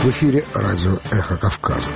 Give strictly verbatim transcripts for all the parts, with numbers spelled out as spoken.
В эфире радио «Эхо Кавказа».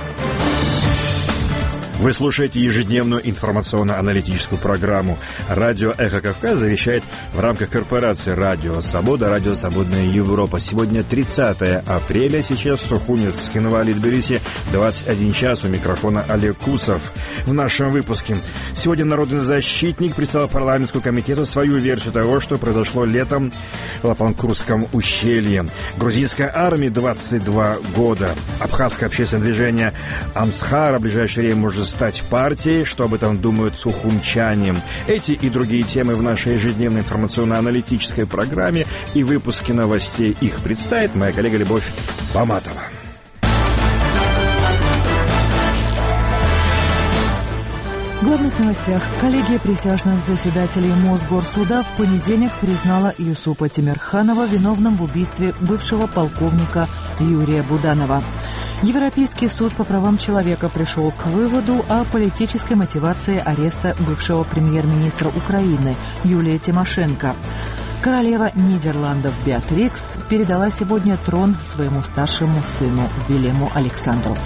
Вы слушаете ежедневную информационно-аналитическую программу. Радио «Эхо Кавказа» вещает в рамках корпорации «Радио Свобода», «Радио Свободная Европа». Сегодня тридцатое апреля, сейчас Сухумец, Хинвали, Тбилиси, двадцать один час, у микрофона Олег Кусов. В нашем выпуске. Сегодня народный защитник представил парламентскому комитету свою версию того, что произошло летом в Лапанкурском ущелье. Грузинская армия двадцать два года. Абхазское общественное движение Амсхара в ближайшее время может стать партией, что об этом думают сухумчане. Эти и другие темы в нашей ежедневной информационно-аналитической программе и выпуске новостей. Их представит моя коллега Любовь Баматова. В главных новостях. Коллегия присяжных заседателей Мосгорсуда в понедельник признала Юсупа Темирханова виновным в убийстве бывшего полковника Юрия Буданова. Европейский суд по правам человека пришел к выводу о политической мотивации ареста бывшего премьер-министра Украины Юлии Тимошенко. Королева Нидерландов Беатрикс передала сегодня трон своему старшему сыну Вильяму Александру.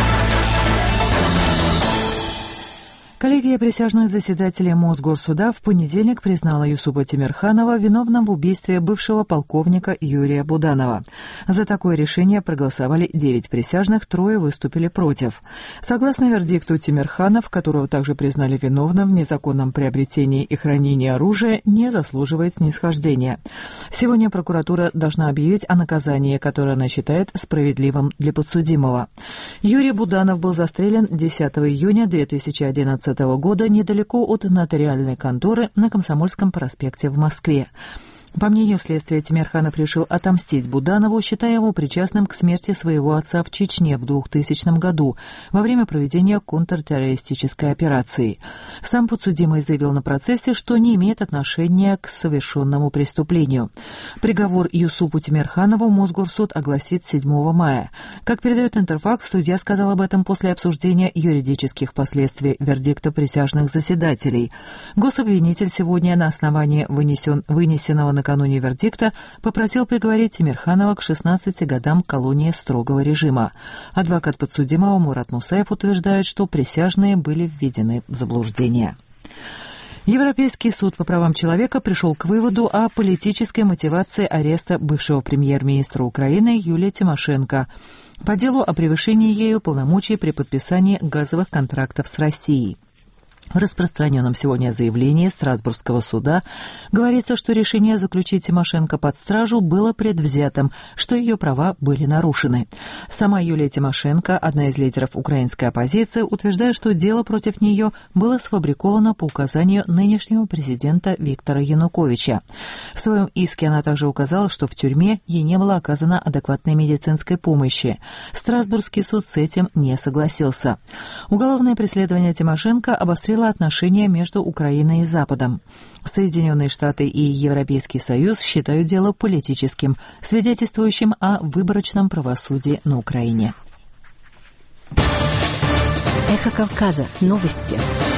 Коллегия присяжных заседателей Мосгорсуда в понедельник признала Юсупа Темирханова виновным в убийстве бывшего полковника Юрия Буданова. За такое решение проголосовали девять присяжных, трое выступили против. Согласно вердикту, Темирханов, которого также признали виновным в незаконном приобретении и хранении оружия, не заслуживает снисхождения. Сегодня прокуратура должна объявить о наказании, которое она считает справедливым для подсудимого. Юрий Буданов был застрелен десятого июня две тысячи одиннадцатого года недалеко от нотариальной конторы на Комсомольском проспекте в Москве. По мнению следствия, Темирханов решил отомстить Буданову, считая его причастным к смерти своего отца в Чечне в двухтысячном году во время проведения контртеррористической операции. Сам подсудимый заявил на процессе, что не имеет отношения к совершенному преступлению. Приговор Юсупу Темирханову Мосгорсуд огласит седьмого мая. Как передает Интерфакс, судья сказал об этом после обсуждения юридических последствий вердикта присяжных заседателей. Гособвинитель сегодня на основании вынесен, вынесенного накануне вердикта попросил приговорить Темирханова к шестнадцати годам колонии строгого режима. Адвокат подсудимого Мурат Мусаев утверждает, что присяжные были введены в заблуждение. Европейский суд по правам человека пришел к выводу о политической мотивации ареста бывшего премьер-министра Украины Юлии Тимошенко по делу о превышении ею полномочий при подписании газовых контрактов с Россией. В распространенном сегодня заявлении Страсбургского суда говорится, что решение заключить Тимошенко под стражу было предвзятым, что ее права были нарушены. Сама Юлия Тимошенко, одна из лидеров украинской оппозиции, утверждает, что дело против нее было сфабриковано по указанию нынешнего президента Виктора Януковича. В своем иске она также указала, что в тюрьме ей не было оказано адекватной медицинской помощи. Страсбургский суд с этим не согласился. Уголовное преследование Тимошенко обострило отношения между Украиной и Западом. Соединенные Штаты и Европейский Союз считают дело политическим, свидетельствующим о выборочном правосудии на Украине. Эхо Кавказа. Новости.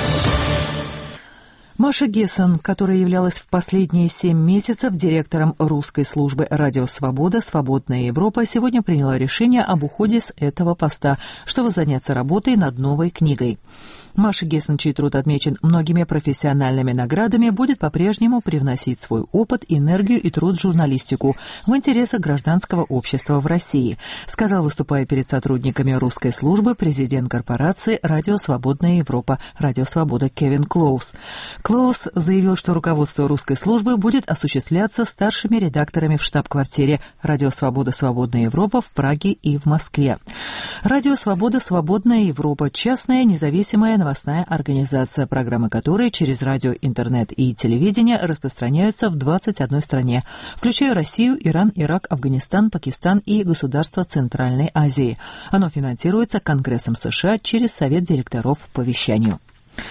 Маша Гессен, которая являлась в последние семь месяцев директором русской службы «Радио Свобода. Свободная Европа», сегодня приняла решение об уходе с этого поста, чтобы заняться работой над новой книгой. Маша Гессен, чей труд отмечен многими профессиональными наградами, будет по-прежнему привносить свой опыт, энергию и труд в журналистику в интересах гражданского общества в России, сказал, выступая перед сотрудниками русской службы, президент корпорации «Радио Свободная Европа», «Радио Свобода» Кевин Клоус. Клоус заявил, что руководство русской службы будет осуществляться старшими редакторами в штаб-квартире «Радио Свобода. Свободная Европа» в Праге и в Москве. «Радио Свобода. Свободная Европа» — частная независимая новостная организация, программы которой через радио, интернет и телевидение распространяются в двадцати одной стране, включая Россию, Иран, Ирак, Афганистан, Пакистан и государства Центральной Азии. Оно финансируется Конгрессом США через Совет директоров по вещанию.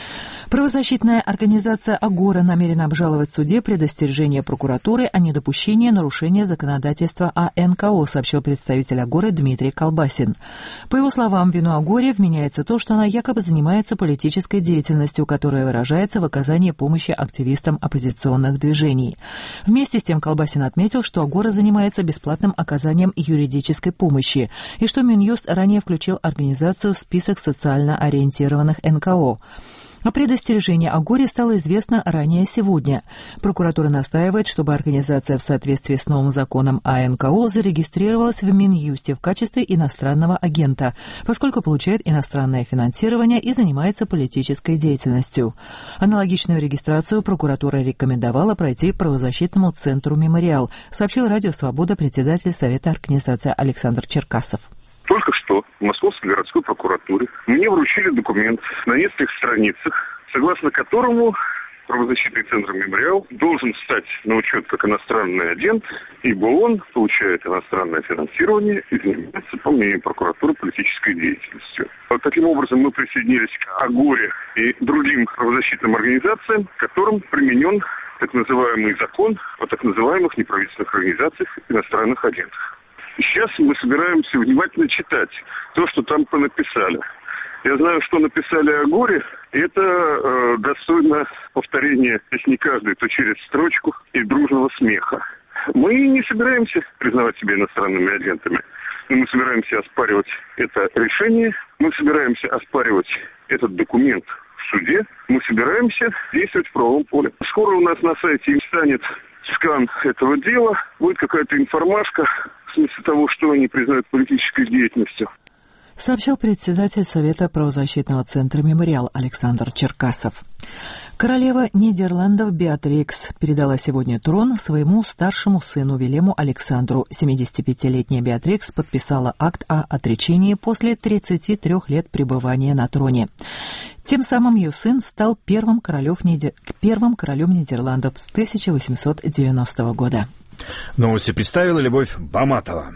Правозащитная организация «Агора» намерена обжаловать в суде предостережение прокуратуры о недопущении нарушения законодательства о эн ка о, сообщил представитель «Агоры» Дмитрий Колбасин. По его словам, в вину «Агоре» вменяется то, что она якобы занимается политической деятельностью, которая выражается в оказании помощи активистам оппозиционных движений. Вместе с тем Колбасин отметил, что «Агора» занимается бесплатным оказанием юридической помощи и что Минюст ранее включил организацию в список социально ориентированных эн ка о. О предостережении «Агоре» стало известно ранее сегодня. Прокуратура настаивает, чтобы организация в соответствии с новым законом о эн ка о зарегистрировалась в Минюсте в качестве иностранного агента, поскольку получает иностранное финансирование и занимается политической деятельностью. Аналогичную регистрацию прокуратура рекомендовала пройти правозащитному центру «Мемориал», сообщил Радио Свобода председатель Совета организации Александр Черкасов. Только что в Московской городской прокуратуре мне вручили документ на нескольких страницах, согласно которому правозащитный центр «Мемориал» должен встать на учет как иностранный агент, ибо он получает иностранное финансирование и занимается, по мнению прокуратуры, политической деятельностью. Вот таким образом мы присоединились к «Агоре» и другим правозащитным организациям, которым применен так называемый закон о так называемых неправительственных организациях иностранных агентах. Сейчас мы собираемся внимательно читать то, что там понаписали. Я знаю, что написали о «Агоре», и это э, достойно повторения, если не каждый, то через строчку и дружного смеха. Мы не собираемся признавать себя иностранными агентами, но мы собираемся оспаривать это решение, мы собираемся оспаривать этот документ в суде, мы собираемся действовать в правовом поле. Скоро у нас на сайте станет скан этого дела, будет какая-то информашка, в смысле того, что они признают политической деятельностью. Сообщил председатель Совета правозащитного центра «Мемориал» Александр Черкасов. Королева Нидерландов Беатрикс передала сегодня трон своему старшему сыну Вильяму Александру. семидесятипятилетняя Беатрикс подписала акт о отречении после тридцати трёх лет пребывания на троне. Тем самым ее сын стал первым королем, Нидер... первым королем Нидерландов с тысяча восемьсот девяностого года. Новости представила Любовь Баматова.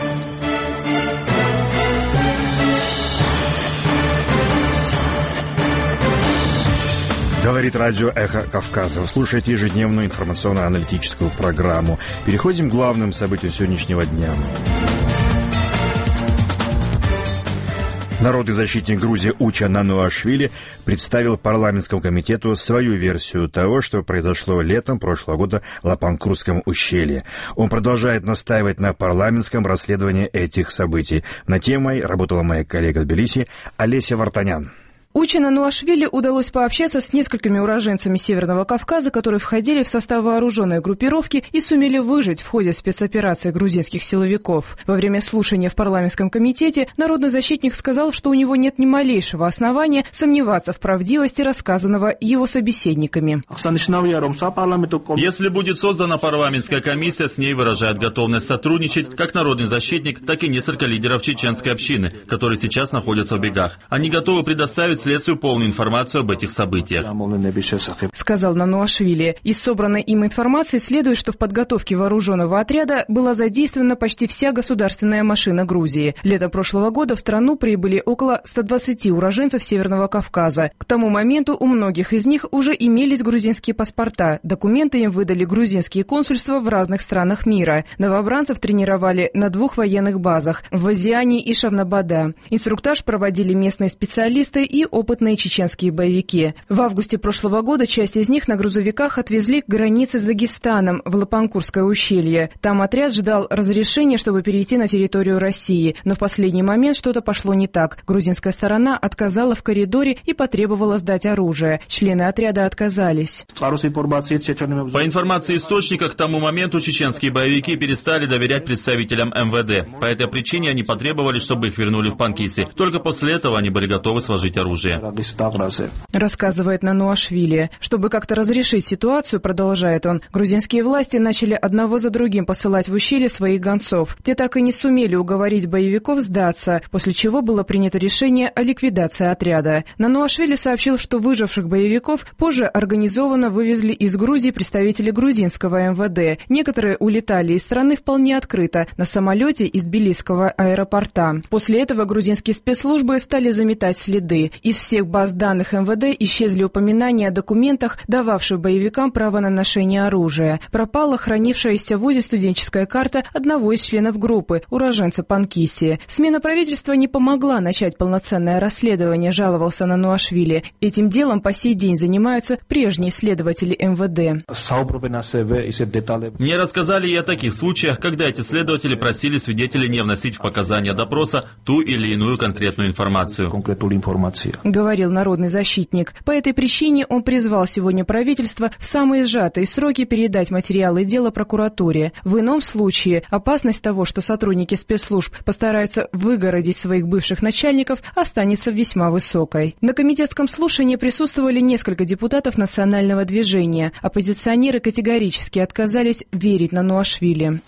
Говорит радио «Эхо Кавказа». Вы слушаете ежедневную информационно-аналитическую программу. Переходим к главным событиям сегодняшнего дня. Народный защитник Грузии Уча Нануашвили представил парламентскому комитету свою версию того, что произошло летом прошлого года в Лапанкурском ущелье. Он продолжает настаивать на парламентском расследовании этих событий. Над темой работала моя коллега в Тбилиси Олеся Вартанян. Уча Нануашвили удалось пообщаться с несколькими уроженцами Северного Кавказа, которые входили в состав вооруженной группировки и сумели выжить в ходе спецоперации грузинских силовиков. Во время слушания в парламентском комитете народный защитник сказал, что у него нет ни малейшего основания сомневаться в правдивости рассказанного его собеседниками. Если будет создана парламентская комиссия, с ней выражает готовность сотрудничать как народный защитник, так и несколько лидеров чеченской общины, которые сейчас находятся в бегах. Они готовы предоставить следствию полную информацию об этих событиях. Сказал Нануашвили. Из собранной им информации следует, что в подготовке вооруженного отряда была задействована почти вся государственная машина Грузии. Летом прошлого года в страну прибыли около ста двадцати уроженцев Северного Кавказа. К тому моменту у многих из них уже имелись грузинские паспорта. Документы им выдали грузинские консульства в разных странах мира. Новобранцев тренировали на двух военных базах – в Азиане и Шавнабада. Инструктаж проводили местные специалисты и опытные чеченские боевики. В августе прошлого года часть из них на грузовиках отвезли к границе с Дагестаном, в Лапанкурское ущелье. Там отряд ждал разрешения, чтобы перейти на территорию России. Но в последний момент что-то пошло не так. Грузинская сторона отказала в коридоре и потребовала сдать оружие. Члены отряда отказались. По информации источника, к тому моменту чеченские боевики перестали доверять представителям эм вэ дэ. По этой причине они потребовали, чтобы их вернули в Панкиси. Только после этого они были готовы сложить оружие. Рассказывает Нануашвили. Чтобы как-то разрешить ситуацию, продолжает он, грузинские власти начали одного за другим посылать в ущелье своих гонцов. Те так и не сумели уговорить боевиков сдаться, после чего было принято решение о ликвидации отряда. Нануашвили сообщил, что выживших боевиков позже организованно вывезли из Грузии представители грузинского эм вэ дэ. Некоторые улетали из страны вполне открыто, на самолете из Тбилисского аэропорта. После этого грузинские спецслужбы стали заметать следы. Из всех баз данных эм вэ дэ исчезли упоминания о документах, дававших боевикам право на ношение оружия. Пропала хранившаяся в ВУЗе студенческая карта одного из членов группы, уроженца Панкисии. Смена правительства не помогла начать полноценное расследование, жаловался Нануашвили. Этим делом по сей день занимаются прежние следователи эм вэ дэ. Мне рассказали и о таких случаях, когда эти следователи просили свидетелей не вносить в показания допроса ту или иную конкретную информацию. Говорил народный защитник. По этой причине он призвал сегодня правительство в самые сжатые сроки передать материалы дела прокуратуре. В ином случае опасность того, что сотрудники спецслужб постараются выгородить своих бывших начальников, останется весьма высокой. На комитетском слушании присутствовали несколько депутатов национального движения. Оппозиционеры категорически отказались верить Нануашвили.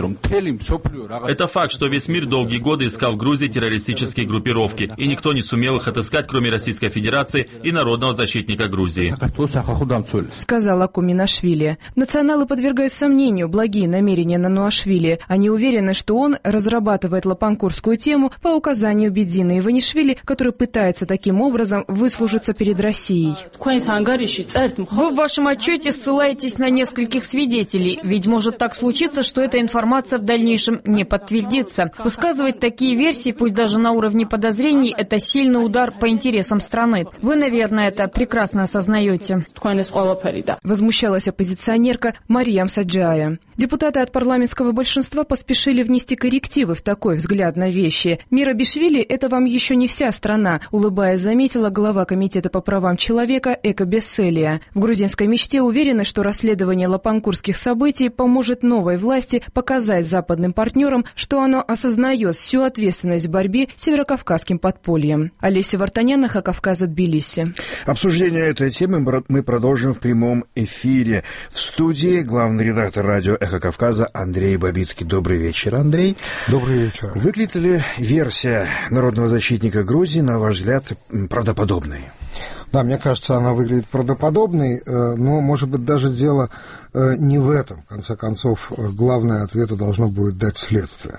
Это факт, что весь мир долгие годы искал в Грузии террористические группировки, и никто не сумел их отыскать, кроме Российской Федерации и Народного защитника Грузии. Сказал Акуминашвили. Националы подвергают сомнению благие намерения Нануашвили. Они уверены, что он разрабатывает лапанкурскую тему по указанию Бедзина Иванишвили, который пытается таким образом выслужиться перед Россией. Вы в вашем отчете ссылаетесь на нескольких свидетелей, ведь может так случиться, что эта информация в дальнейшем не подтвердится. Высказывать такие версии, пусть даже на уровне подозрений, это сильный удар по интересам страны. Вы, наверное, это прекрасно осознаете. Возмущалась оппозиционерка Мариам Саджая. Депутаты от парламентского большинства поспешили внести коррективы в такой взгляд на вещи. Мирабишвили – это вам еще не вся страна, улыбаясь, заметила глава Комитета по правам человека Эко Бесселия. В грузинской мечте уверены, что расследование лапанкурских событий поможет новой власти показать западным партнерам, что оно осознает всю ответственность в борьбе с северокавказским подпольем. Олеся Вартаняна, Кавказа, Тбилиси. Обсуждение этой темы мы продолжим в прямом эфире. В студии главный редактор радио «Эхо Кавказа» Андрей Бабицкий. Добрый вечер, Андрей. Добрый вечер. Выглядит ли версия народного защитника Грузии, на ваш взгляд, правдоподобной? Да, мне кажется, она выглядит правдоподобной, но, может быть, даже дело не в этом. В конце концов, главное ответа должно будет дать следствие.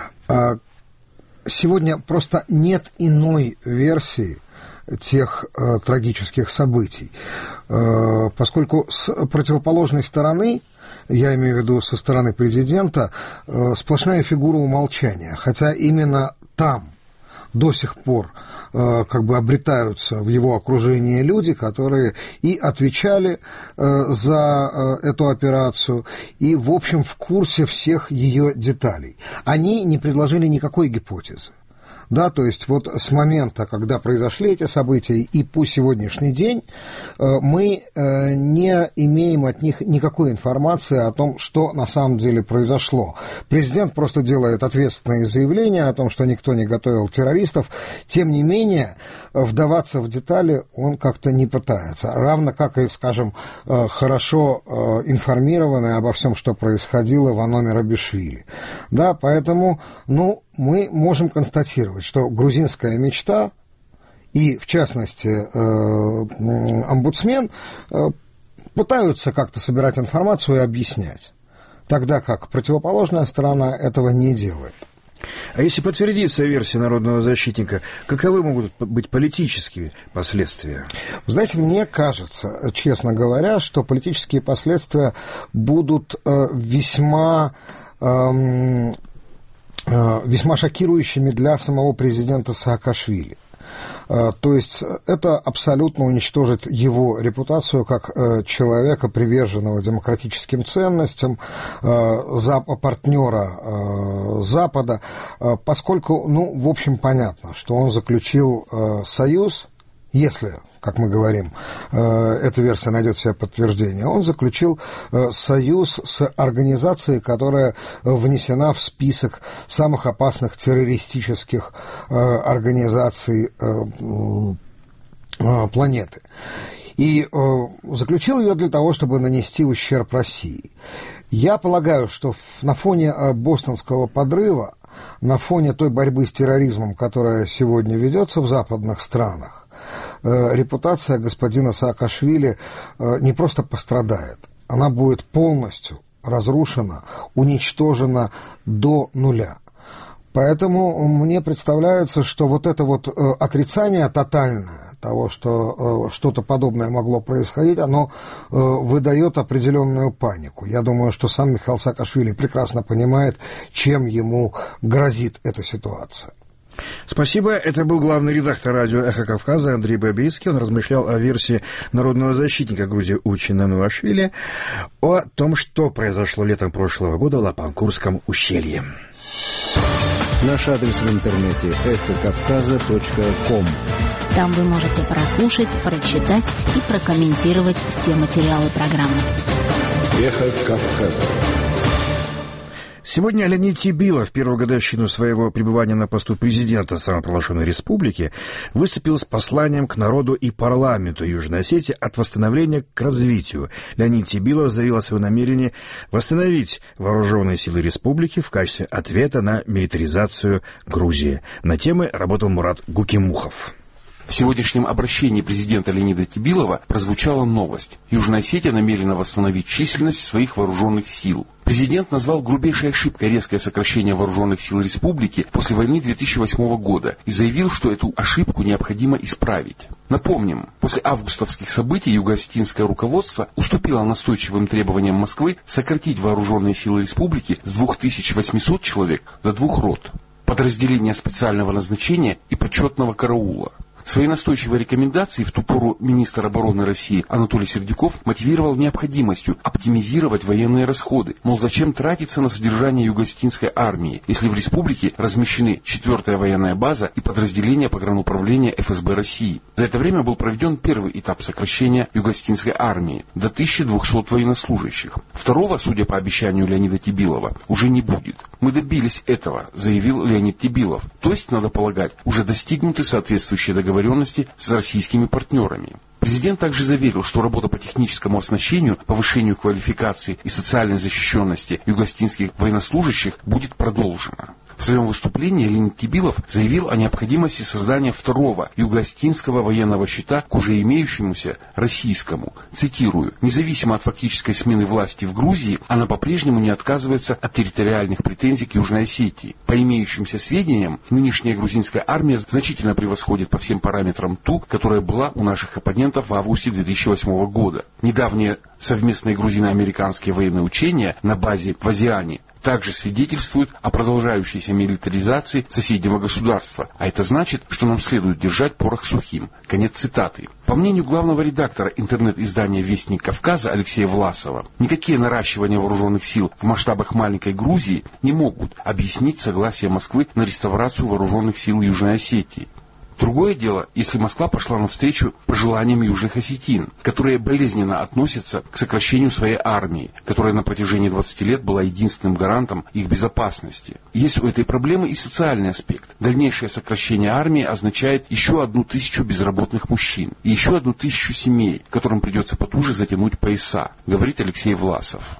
Сегодня просто нет иной версии тех э, трагических событий, э, поскольку с противоположной стороны, я имею в виду со стороны президента, э, сплошная фигура умолчания, хотя именно там до сих пор э, как бы обретаются в его окружении люди, которые и отвечали э, за э, эту операцию, и, в общем, в курсе всех ее деталей. Они не предложили никакой гипотезы. Да, то есть вот с момента, когда произошли эти события, и по сегодняшний день мы не имеем от них никакой информации о том, что на самом деле произошло. Президент просто делает ответственные заявления о том, что никто не готовил террористов. Тем не менее, вдаваться в детали он как-то не пытается. Равно как и, скажем, хорошо информированный обо всем, что происходило Вано Мирабишвили. Да, поэтому, ну, мы можем констатировать, что грузинская мечта и, в частности, э, омбудсмен э, пытаются как-то собирать информацию и объяснять, тогда как противоположная сторона этого не делает. А если подтвердится версия народного защитника, каковы могут быть политические последствия? Вы знаете, мне кажется, честно говоря, что политические последствия будут э, весьма... Э, весьма шокирующими для самого президента Саакашвили. То есть это абсолютно уничтожит его репутацию как человека, приверженного демократическим ценностям, партнера Запада, поскольку, ну, в общем, понятно, что он заключил союз, если, как мы говорим, эта версия найдет себе подтверждение, он заключил союз с организацией, которая внесена в список самых опасных террористических организаций планеты. И заключил ее для того, чтобы нанести ущерб России. Я полагаю, что на фоне бостонского подрыва, на фоне той борьбы с терроризмом, которая сегодня ведется в западных странах, репутация господина Саакашвили не просто пострадает, она будет полностью разрушена, уничтожена до нуля. Поэтому мне представляется, что вот это вот отрицание тотальное того, что э, что-то подобное могло происходить, оно э, выдает определенную панику. Я думаю, что сам Михаил Саакашвили прекрасно понимает, чем ему грозит эта ситуация. Спасибо. Это был главный редактор радио «Эхо Кавказа» Андрей Бабицкий. Он размышлял о версии народного защитника Грузии Учи Нануашвили о том, что произошло летом прошлого года в Лапанкурском ущелье. Наш адрес в интернете эхо кавказа точка ком. Там вы можете прослушать, прочитать и прокомментировать все материалы программы. Эхо Кавказа. Сегодня Леонид Тебилов, в первую годовщину своего пребывания на посту президента самопровозглашенной республики, выступил с посланием к народу и парламенту Южной Осетии от восстановления к развитию. Леонид Тебилов заявил о своем намерении восстановить вооруженные силы республики в качестве ответа на милитаризацию Грузии. На темы работал Мурат Гукимухов. В сегодняшнем обращении президента Леонида Тебилова прозвучала новость. Южная Осетия намерена восстановить численность своих вооруженных сил. Президент назвал грубейшей ошибкой резкое сокращение вооруженных сил республики после войны две тысячи восьмого года и заявил, что эту ошибку необходимо исправить. Напомним, после августовских событий юго-осетинское руководство уступило настойчивым требованиям Москвы сократить вооруженные силы республики с двух тысяч восьмисот человек до двух рот, подразделения специального назначения и почетного караула. Свои настойчивые рекомендации в ту пору министр обороны России Анатолий Сердюков мотивировал необходимостью оптимизировать военные расходы. Мол, зачем тратиться на содержание юго-осетинской армии, если в республике размещены четвертая военная база и подразделения погрануправления эф эс бэ России. За это время был проведен первый этап сокращения юго-осетинской армии до тысячи двухсот военнослужащих. Второго, судя по обещанию Леонида Тебилова, уже не будет. Мы добились этого, заявил Леонид Тебилов. То есть, надо полагать, уже достигнуты соответствующие договоренности договоренности с российскими партнерами. Президент также заверил, что работа по техническому оснащению, повышению квалификации и социальной защищенности юго-осетинских военнослужащих будет продолжена. В своем выступлении Леонид Тебилов заявил о необходимости создания второго юго-осетинского военного щита к уже имеющемуся российскому. Цитирую: «Независимо от фактической смены власти в Грузии, она по-прежнему не отказывается от территориальных претензий к Южной Осетии. По имеющимся сведениям, нынешняя грузинская армия значительно превосходит по всем параметрам ту, которая была у наших оппонентов в августе две тысячи восьмого года. Недавние совместные грузино-американские военные учения на базе в Азиане также свидетельствуют о продолжающейся милитаризации соседнего государства, а это значит, что нам следует держать порох сухим». Конец цитаты. По мнению главного редактора интернет-издания «Вестник Кавказа» Алексея Власова, никакие наращивания вооруженных сил в масштабах маленькой Грузии не могут объяснить согласие Москвы на реставрацию вооруженных сил Южной Осетии. Другое дело, если Москва пошла навстречу пожеланиям южных осетин, которые болезненно относятся к сокращению своей армии, которая на протяжении двадцати лет была единственным гарантом их безопасности. Есть у этой проблемы и социальный аспект. Дальнейшее сокращение армии означает еще одну тысячу безработных мужчин и еще одну тысячу семей, которым придется потуже затянуть пояса, говорит Алексей Власов.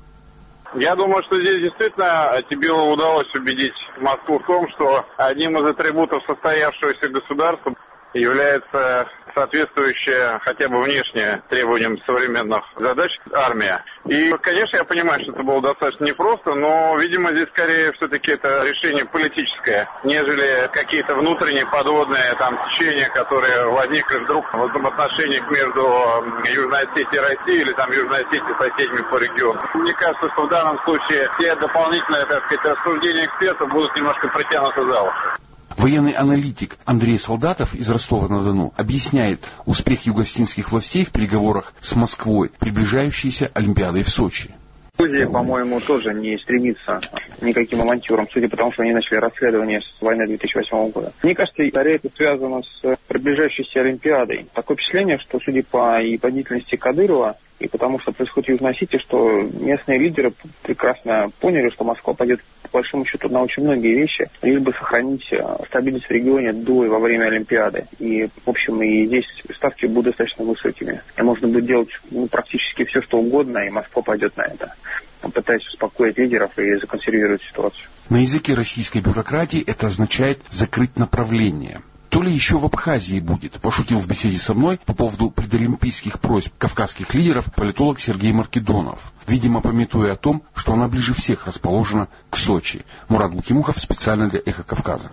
Я думаю, что здесь действительно Тебилову удалось убедить Москву в том, что одним из атрибутов состоявшегося государства является соответствующая хотя бы внешне требованиям современных задач армия. И, конечно, я понимаю, что это было достаточно непросто, но, видимо, здесь скорее все-таки это решение политическое, нежели какие-то внутренние подводные там течения, которые возникли вдруг в взаимоотношениях между Южной Осетией и Россией или там Южной Осетией с соседними по региону. Мне кажется, что в данном случае все дополнительные, так сказать, рассуждения экспертов будут немножко притянуты за уши. Военный аналитик Андрей Солдатов из Ростова-на-Дону объясняет успех юго-осетинских властей в переговорах с Москвой, приближающейся Олимпиадой в Сочи. Грузия, по-моему, тоже не стремится никаким авантюрам, судя по тому, что они начали расследование с войны две тысячи восьмого года. Мне кажется, скорее это связано с приближающейся Олимпиадой. Такое впечатление, что, судя по и по деятельности Кадырова, и потому что происходит в Южной Осетии, что местные лидеры прекрасно поняли, что Москва пойдет, по большому счету, на очень многие вещи, лишь бы сохранить стабильность в регионе до и во время Олимпиады. И, в общем, и здесь ставки будут достаточно высокими. И можно будет делать ну, практически все, что угодно, и Москва пойдет на это, пытаясь успокоить лидеров и законсервировать ситуацию. На языке российской бюрократии это означает «закрыть направление». То ли еще в Абхазии будет, пошутил в беседе со мной по поводу предолимпийских просьб кавказских лидеров политолог Сергей Маркедонов, видимо, памятуя о том, что она ближе всех расположена к Сочи. Мурат Гукимухов специально для «Эхо Кавказа».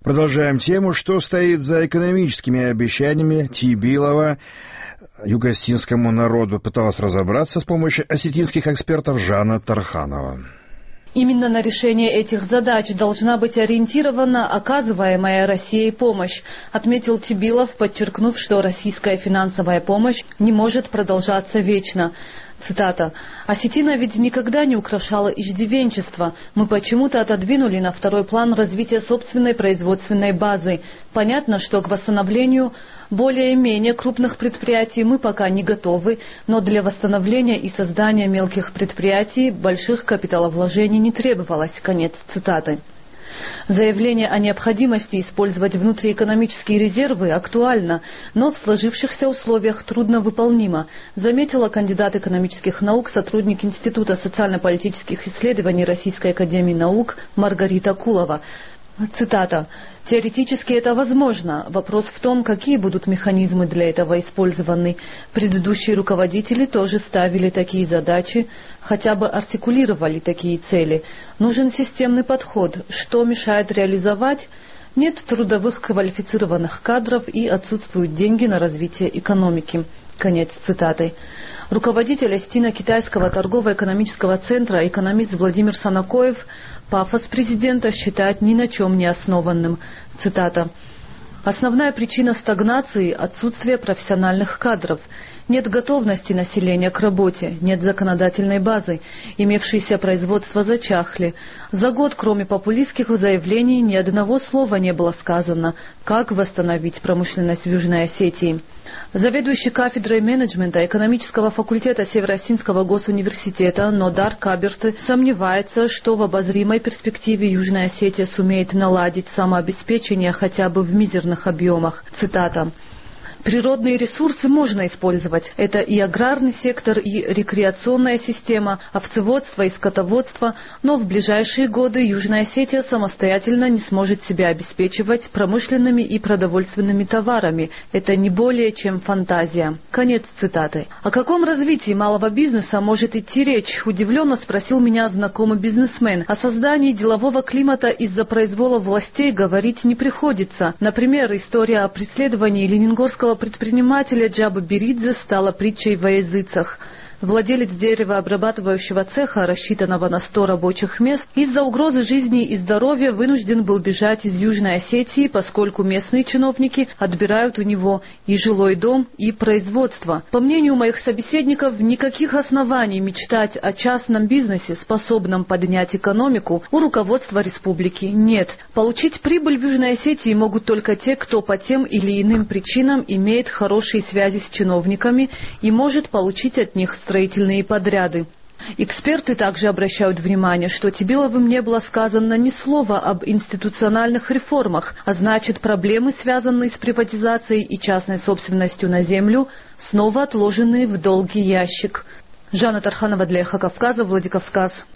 Продолжаем тему, что стоит за экономическими обещаниями Тибилова юго-осетинскому народу. Пыталась разобраться с помощью осетинских экспертов Жанна Тарханова. Именно на решение этих задач должна быть ориентирована оказываемая Россией помощь, отметил Тибилов, подчеркнув, что российская финансовая помощь не может продолжаться вечно. Цитата. «Осетина ведь никогда не украшала иждивенчество. Мы почему-то отодвинули на второй план развитие собственной производственной базы. Понятно, что к восстановлению более-менее крупных предприятий мы пока не готовы, но для восстановления и создания мелких предприятий больших капиталовложений не требовалось». Конец цитаты. Заявление о необходимости использовать внутриэкономические резервы актуально, но в сложившихся условиях трудновыполнимо, заметила кандидат экономических наук, сотрудник Института социально-политических исследований Российской академии наук Маргарита Кулова. Цитата. «Теоретически это возможно. Вопрос в том, какие будут механизмы для этого использованы. Предыдущие руководители тоже ставили такие задачи, хотя бы артикулировали такие цели. Нужен системный подход. Что мешает реализовать? Нет трудовых квалифицированных кадров и отсутствуют деньги на развитие экономики». Конец цитаты. Руководитель Осетино-Китайского торгово-экономического центра, экономист Владимир Санакоев, пафос президента считает ни на чем не основанным. Цитата. «Основная причина стагнации – отсутствие профессиональных кадров. Нет готовности населения к работе, нет законодательной базы, имевшиеся производства зачахли. За год, кроме популистских заявлений, ни одного слова не было сказано, как восстановить промышленность в Южной Осетии». Заведующий кафедрой менеджмента экономического факультета Северо-Осетинского госуниверситета Нодар Каберты сомневается, что в обозримой перспективе Южная Осетия сумеет наладить самообеспечение хотя бы в мизерных объемах. Цитата. «Природные ресурсы можно использовать. Это и аграрный сектор, и рекреационная система, овцеводство и скотоводство, но в ближайшие годы Южная Осетия самостоятельно не сможет себя обеспечивать промышленными и продовольственными товарами. Это не более чем фантазия». Конец цитаты. «О каком развитии малого бизнеса может идти речь?» Удивленно спросил меня знакомый бизнесмен. О создании делового климата из-за произвола властей говорить не приходится. Например, история о преследовании ленингорского предпринимателя Джаба Беридзе стала притчей во языцах. Владелец деревообрабатывающего цеха, рассчитанного на сто рабочих мест, из-за угрозы жизни и здоровья вынужден был бежать из Южной Осетии, поскольку местные чиновники отбирают у него и жилой дом, и производство. По мнению моих собеседников, никаких оснований мечтать о частном бизнесе, способном поднять экономику, у руководства республики нет. Получить прибыль в Южной Осетии могут только те, кто по тем или иным причинам имеет хорошие связи с чиновниками и может получить от них строительные подряды. Эксперты также обращают внимание, что Тибиловым не было сказано ни слова об институциональных реформах, а значит, проблемы, связанные с приватизацией и частной собственностью на землю, снова отложены в долгий ящик. Жанна Тарханова для «Эхо Кавказа», Владикавказ.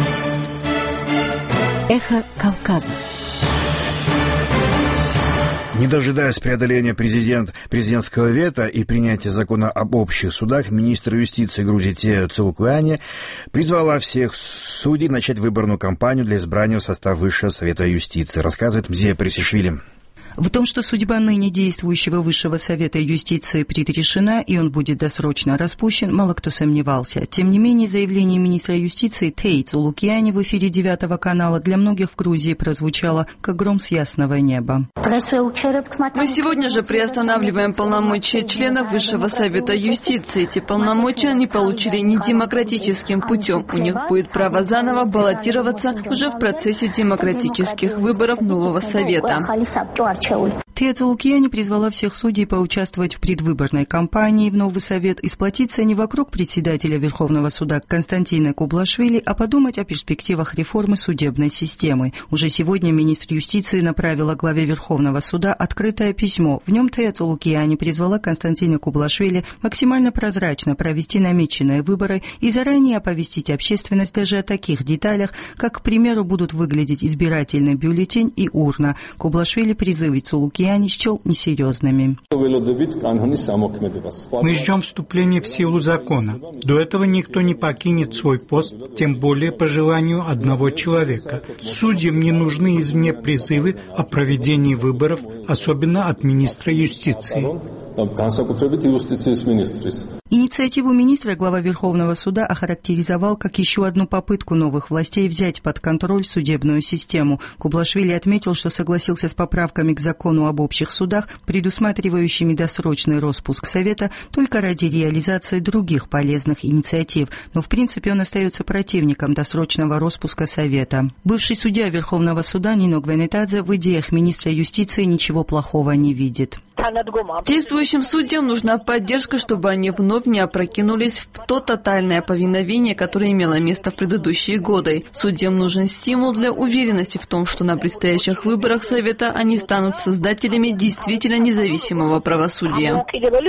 «Эхо Кавказа». Не дожидаясь преодоления президент, президентского вето и принятия закона об общих судах, министр юстиции Грузии Тео Цулукуяни призвала всех судей начать выборную кампанию для избрания в состав Высшего совета юстиции, рассказывает Мзея Пресишвили. В том, что судьба ныне действующего Высшего совета юстиции предрешена и он будет досрочно распущен, мало кто сомневался. Тем не менее, заявление министра юстиции Тео Цулукуяни в эфире девятого канала для многих в Грузии прозвучало как гром с ясного неба. Мы сегодня же приостанавливаем полномочия членов Высшего совета юстиции. Эти полномочия они получили не демократическим путем. У них будет право заново баллотироваться уже в процессе демократических выборов нового совета. Тео Цулукуяни призвала всех судей поучаствовать в предвыборной кампании в новый совет и сплотиться не вокруг председателя Верховного суда Константина Кублашвили, а подумать о перспективах реформы судебной системы. Уже сегодня министр юстиции направила главе Верховного суда открытое письмо. В нем Тео Цулукуяни призвала Константина Кублашвили максимально прозрачно провести намеченные выборы и заранее оповестить общественность даже о таких деталях, как, к примеру, будут выглядеть избирательный бюллетень и урна. Кублашвили призывает Цулукуяни Толкиани счел несерьезными. Мы ждем вступления в силу закона. До этого никто не покинет свой пост, тем более по желанию одного человека. Судьям не нужны извне призывы о проведении выборов, особенно от министра юстиции. Инициативу министра глава Верховного суда охарактеризовал как еще одну попытку новых властей взять под контроль судебную систему. Кублашвили отметил, что согласился с поправками к закону об общих судах, предусматривающими досрочный распуск Совета только ради реализации других полезных инициатив. Но в принципе он остается противником досрочного распуска Совета. Бывший судья Верховного суда Нино Гвенетадзе в идеях министра юстиции ничего плохого не видит. Действующим судьям нужна поддержка, чтобы они вновь не опрокинулись в то тотальное повиновение, которое имело место в предыдущие годы. Судьям нужен стимул для уверенности в том, что на предстоящих выборах Совета они станут создателями действительно независимого правосудия.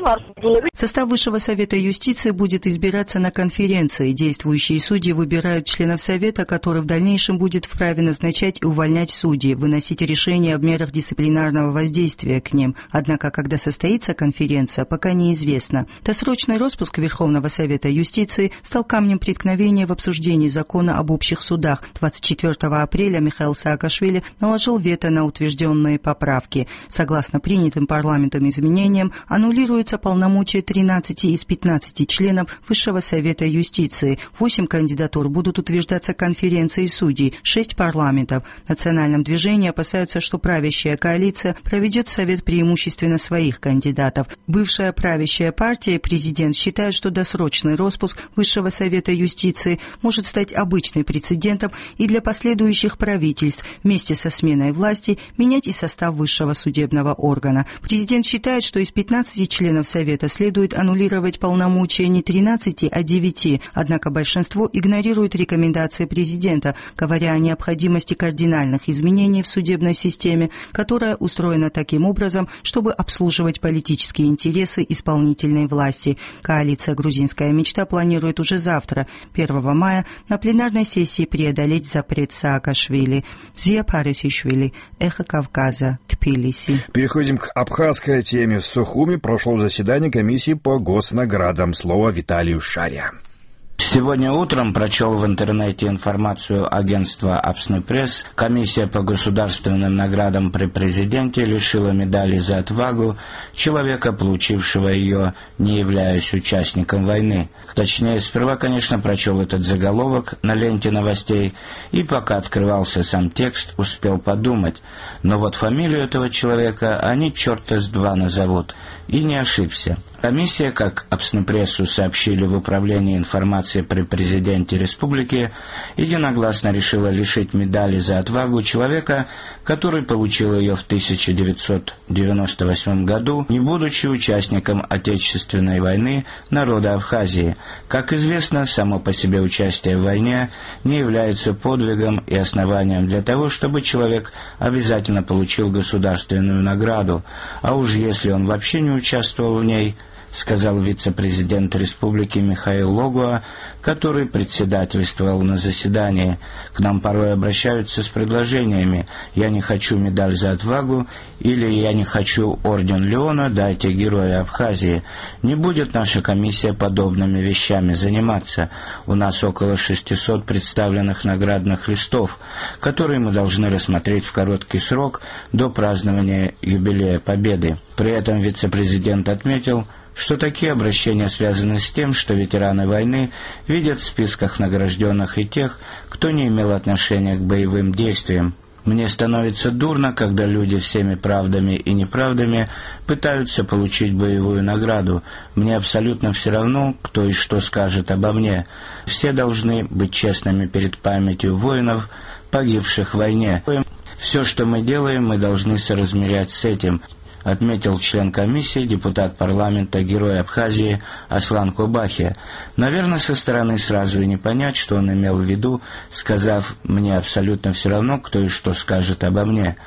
Состав Высшего Совета юстиции будет избираться на конференции. Действующие судьи выбирают членов Совета, который в дальнейшем будет вправе назначать и увольнять судей, выносить решения об мерах дисциплинарного воздействия к ним. Однако, когда состоится конференция, пока неизвестно. Досрочный распуск Верховного Совета юстиции стал камнем преткновения в обсуждении закона об общих судах. двадцать четвёртого апреля Михаил Саакашвили наложил вето на утвержденные поправки. Согласно принятым парламентом изменениям, аннулируются полномочия тринадцати из пятнадцати членов Высшего Совета юстиции. Восемь кандидатур будут утверждаться конференцией судей, шесть парламентов. В национальном движении опасаются, что правящая коалиция проведет Совет преимущественно своих кандидатов. Бывшая правящая партия и президент считают, что досрочный распуск Высшего Совета юстиции может стать обычным прецедентом и для последующих правительств вместе со сменой власти менять и состав высшего судебного органа. Президент считает, что из пятнадцати членов Совета следует аннулировать полномочия не тринадцати, а девяти, однако большинство игнорирует рекомендации президента, говоря о необходимости кардинальных изменений в судебной системе, которая устроена таким образом, чтобы обслуживать политические интересы исполнительной власти. Коалиция «Грузинская мечта» планирует уже завтра, первого мая, на пленарной сессии преодолеть запрет Саакашвили. Зия Парисишвили, Эхо Кавказа, Тбилиси. Переходим к абхазской теме. В Сухуми прошло заседание комиссии по госнаградам. Слово Виталию Шаря. Сегодня утром прочел в интернете информацию агентства «Апсный пресс». Комиссия по государственным наградам при президенте лишила медали за отвагу человека, получившего ее, не являясь участником войны. Точнее, сперва, конечно, прочел этот заголовок на ленте новостей, и пока открывался сам текст, успел подумать. Но вот фамилию этого человека они черта с два назовут. И не ошибся. Комиссия, как Апсный прессу сообщили в Управлении информации при президенте республики, единогласно решила лишить медали за отвагу человека, который получил ее в тысяча девятьсот девяносто восьмом году, не будучи участником Отечественной войны народа Абхазии. Как известно, само по себе участие в войне не является подвигом и основанием для того, чтобы человек обязательно получил государственную награду, а уж если он вообще не участвовал в ней, сказал вице-президент республики Михаил Логуа, который председательствовал на заседании. К нам порой обращаются с предложениями: «Я не хочу медаль за отвагу» или «Я не хочу орден Леона, дайте Героя Абхазии». Не будет наша комиссия подобными вещами заниматься. У нас около шестисот представленных наградных листов, которые мы должны рассмотреть в короткий срок до празднования юбилея Победы. При этом вице-президент отметил, что такие обращения связаны с тем, что ветераны войны видят в списках награжденных и тех, кто не имел отношения к боевым действиям. Мне становится дурно, когда люди всеми правдами и неправдами пытаются получить боевую награду. Мне абсолютно все равно, кто и что скажет обо мне. Все должны быть честными перед памятью воинов, погибших в войне. Все, что мы делаем, мы должны соразмерять с этим, отметил член комиссии, депутат парламента, герой Абхазии Аслан Кубахи. Наверное, со стороны сразу и не понять, что он имел в виду, сказав «мне абсолютно все равно, кто и что скажет обо мне».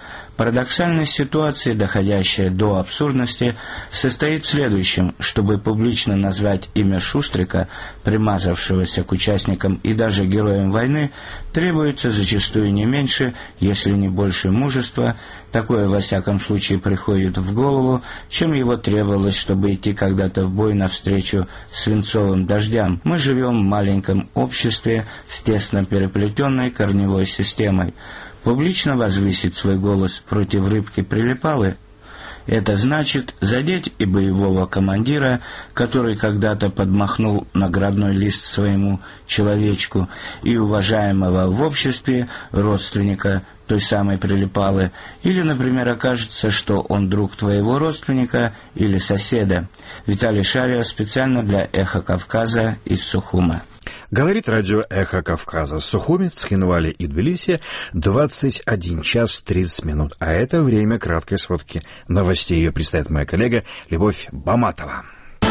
Парадоксальность ситуации, доходящая до абсурдности, состоит в следующем: чтобы публично назвать имя Шустрика, примазавшегося к участникам и даже героям войны, требуется зачастую не меньше, если не больше мужества. Такое, во всяком случае, приходит в голову, чем его требовалось, чтобы идти когда-то в бой навстречу свинцовым дождям. Мы живем в маленьком обществе с тесно переплетенной корневой системой. Публично возвысить свой голос против рыбки-прилипалы — это значит задеть и боевого командира, который когда-то подмахнул наградной лист своему человечку, и уважаемого в обществе родственника той самой прилипалы, или, например, окажется, что он друг твоего родственника или соседа. Виталий Шария специально для «Эхо Кавказа» из Сухума. Говорит радио «Эхо Кавказа». Сухуми, Цхинвали и Тбилиси, двадцать один час тридцать минут. А это время краткой сводки новостей. Ее представит моя коллега Любовь Баматова.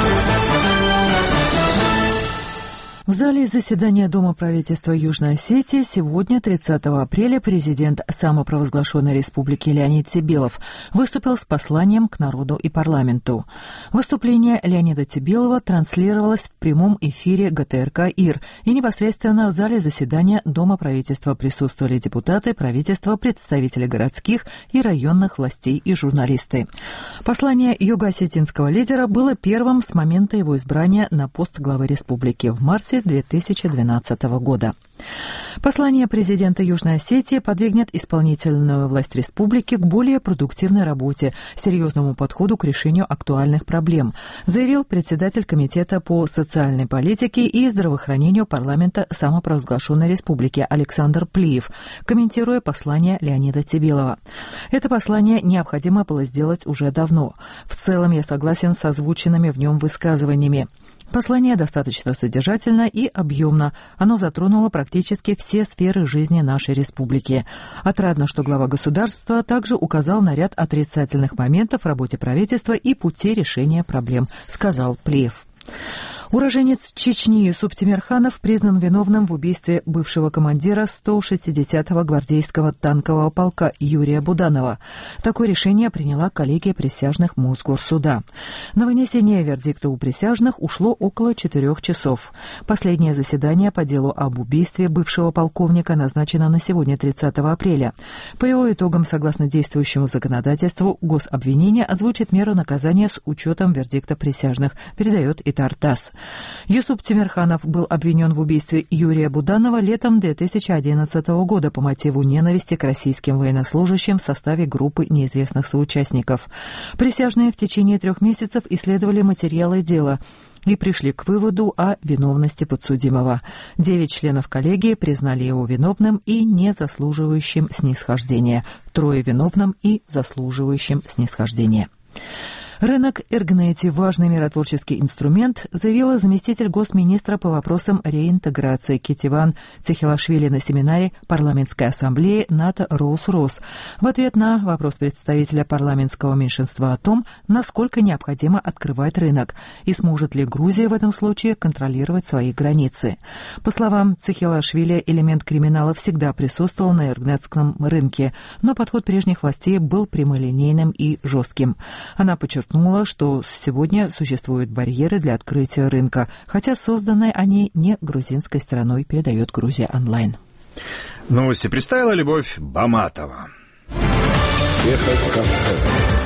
В зале заседания Дома правительства Южной Осетии сегодня, тридцатого апреля, президент самопровозглашенной республики Леонид Тебелов выступил с посланием к народу и парламенту. Выступление Леонида Тебелова транслировалось в прямом эфире ГТРК ИР, и непосредственно в зале заседания Дома правительства присутствовали депутаты правительства, представители городских и районных властей и журналисты. Послание юго-осетинского лидера было первым с момента его избрания на пост главы республики в марте две тысячи двенадцатого года. Послание президента Южной Осетии подвигнет исполнительную власть республики к более продуктивной работе, серьезному подходу к решению актуальных проблем, заявил председатель Комитета по социальной политике и здравоохранению парламента самопровозглашенной республики Александр Плиев, комментируя послание Леонида Тебелова. Это послание необходимо было сделать уже давно. В целом я согласен с озвученными в нем высказываниями. Послание достаточно содержательно и объемно. Оно затронуло практически все сферы жизни нашей республики. Отрадно, что глава государства также указал на ряд отрицательных моментов в работе правительства и пути решения проблем, сказал Плиев. Уроженец Чечни Юсуп Темирханов признан виновным в убийстве бывшего командира сто шестидесятого гвардейского танкового полка Юрия Буданова. Такое решение приняла коллегия присяжных Мосгорсуда. На вынесение вердикта у присяжных ушло около четырех часов. Последнее заседание по делу об убийстве бывшего полковника назначено на сегодня, тридцатого апреля. По его итогам, согласно действующему законодательству, гособвинение озвучит меру наказания с учетом вердикта присяжных, передает Итар ТАСС. Юсуп Темирханов был обвинен в убийстве Юрия Буданова летом две тысячи одиннадцатого года по мотиву ненависти к российским военнослужащим в составе группы неизвестных соучастников. Присяжные в течение трех месяцев исследовали материалы дела и пришли к выводу о виновности подсудимого. Девять членов коллегии признали его виновным и не заслуживающим снисхождения, трое виновным и заслуживающим снисхождения. Рынок Эргнети – важный миротворческий инструмент, заявила заместитель госминистра по вопросам реинтеграции Кетиван Цехилашвили на семинаре парламентской ассамблеи НАТО Роус-Рос в ответ на вопрос представителя парламентского меньшинства о том, насколько необходимо открывать рынок и сможет ли Грузия в этом случае контролировать свои границы. По словам Цехилашвили, элемент криминала всегда присутствовал на эргнетском рынке, но подход прежних властей был прямолинейным и жестким. Она подчеркнула, что сегодня существуют барьеры для открытия рынка, хотя созданы они не грузинской стороной, передает Грузия онлайн. Новости представила Любовь Баматова. Эхо Кавказа.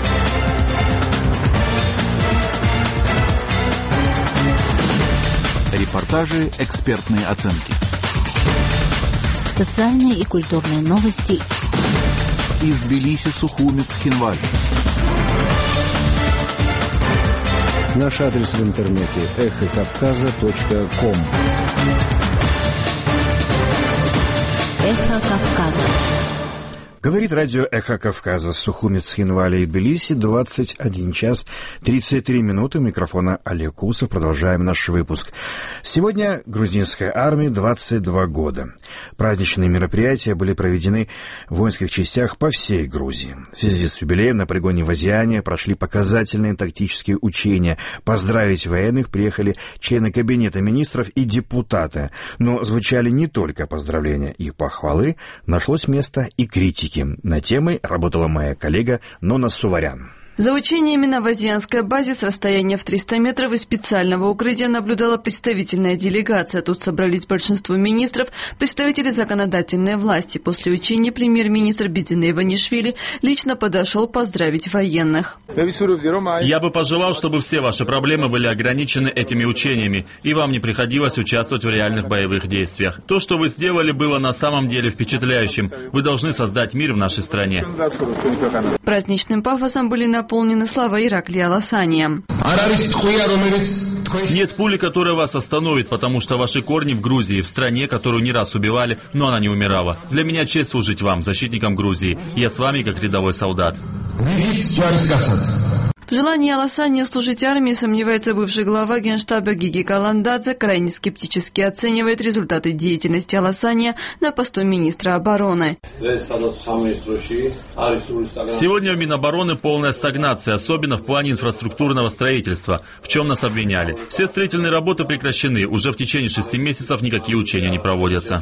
Репортажи, экспертные оценки. Социальные и культурные новости. Из Тбилиси, Сухуми, Цхинвали. Наш адрес в интернете эхо кавказа точка ком. Эхо Кавказа. Говорит радио «Эхо Кавказа». Сухуми, Цхинвали и Тбилиси, двадцать один час тридцать три минуты. У микрофона Олег Усов. Продолжаем наш выпуск. Сегодня грузинской армии двадцать два года. Праздничные мероприятия были проведены в воинских частях по всей Грузии. В связи с юбилеем на полигоне Вазиане прошли показательные тактические учения. Поздравить военных приехали члены Кабинета министров и депутаты. Но звучали не только поздравления и похвалы, нашлось место и критики. политики. Над темой работала моя коллега Нона Суварян. За учениями на Вазианской базе с расстояния в триста метров из специального укрытия наблюдала представительная делегация. Тут собрались большинство министров, представители законодательной власти. После учений премьер-министр Бидзине Иванишвили лично подошел поздравить военных. Я бы пожелал, чтобы все ваши проблемы были ограничены этими учениями, и вам не приходилось участвовать в реальных боевых действиях. То, что вы сделали, было на самом деле впечатляющим. Вы должны создать мир в нашей стране. Праздничным пафосом были на наполнены слова Ираклия Аласания. Нет пули, которая вас остановит, потому что ваши корни в Грузии, в стране, которую не раз убивали, но она не умирала. Для меня честь служить вам, защитникам Грузии. Я с вами как рядовой солдат. В желании Аласания служить армии сомневается бывший глава Генштаба Гиги Каландадзе, крайне скептически оценивает результаты деятельности Аласания на посту министра обороны. Сегодня в Минобороны полная стагнация, особенно в плане инфраструктурного строительства, в чем нас обвиняли. Все строительные работы прекращены, уже в течение шести месяцев никакие учения не проводятся.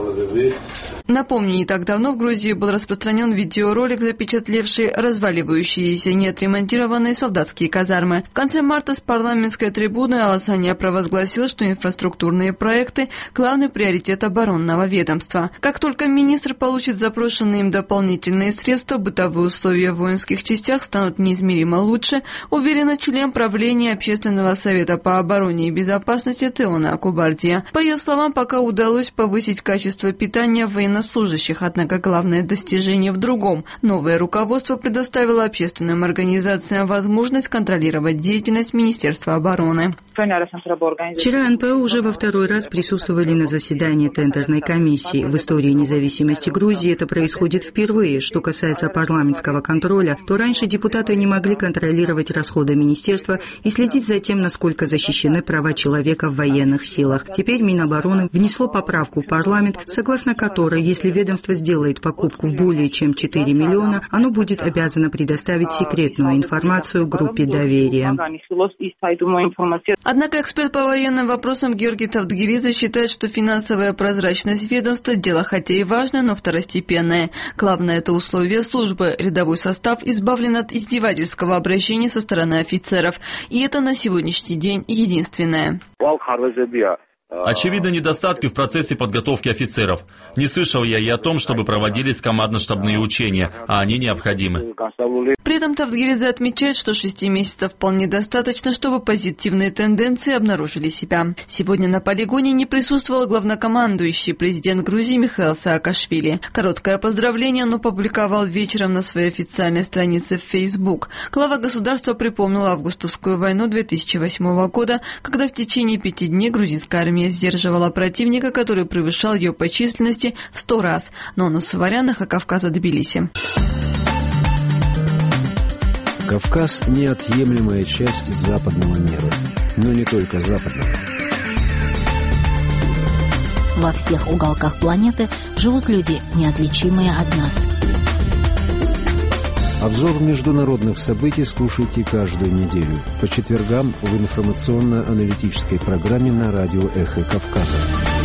Напомню, не так давно в Грузии был распространен видеоролик, запечатлевший разваливающиеся неотремонтированные солдатские казармы. В конце марта с парламентской трибуны Аласания провозгласил, что инфраструктурные проекты – главный приоритет оборонного ведомства. Как только министр получит запрошенные им дополнительные средства, бытовые условия в воинских частях станут неизмеримо лучше, уверена член правления Общественного совета по обороне и безопасности Теона Акубардия. По ее словам, пока удалось повысить качество питания военнослужащих, однако главное достижение в другом. Новое руководство предоставило общественным организациям возможность возможность контролировать деятельность Министерства обороны. Вчера эн пэ о уже во второй раз присутствовали на заседании тендерной комиссии. В истории независимости Грузии это происходит впервые. Что касается парламентского контроля, то раньше депутаты не могли контролировать расходы министерства и следить за тем, насколько защищены права человека в военных силах. Теперь Минобороны внесло поправку в парламент, согласно которой, если ведомство сделает покупку в более чем четыре миллиона, оно будет обязано предоставить секретную информацию группе доверия. Однако эксперт по военным вопросам Георгий Тавдгиридзе считает, что финансовая прозрачность ведомства – дело хотя и важное, но второстепенное. Главное – это условия службы. Рядовой состав избавлен от издевательского обращения со стороны офицеров. И это на сегодняшний день единственное. Очевидны недостатки в процессе подготовки офицеров. Не слышал я и о том, чтобы проводились командно-штабные учения, а они необходимы. При этом Тавдгиридзе отмечает, что шести месяцев вполне достаточно, чтобы позитивные тенденции обнаружили себя. Сегодня на полигоне не присутствовал главнокомандующий президент Грузии Михаил Саакашвили. Короткое поздравление он опубликовал вечером на своей официальной странице в Facebook. Глава государства припомнил августовскую войну две тысячи восьмого года, когда в течение пяти дней грузинская армия сдерживала противника, который превышал ее по численности в сто раз. Нона Суварян, эхо Кавказа, Тбилиси. Кавказ – неотъемлемая часть западного мира, но не только западного. Во всех уголках планеты живут люди, неотличимые от нас. Обзор международных событий слушайте каждую неделю по четвергам в информационно-аналитической программе на радио «Эхо Кавказа».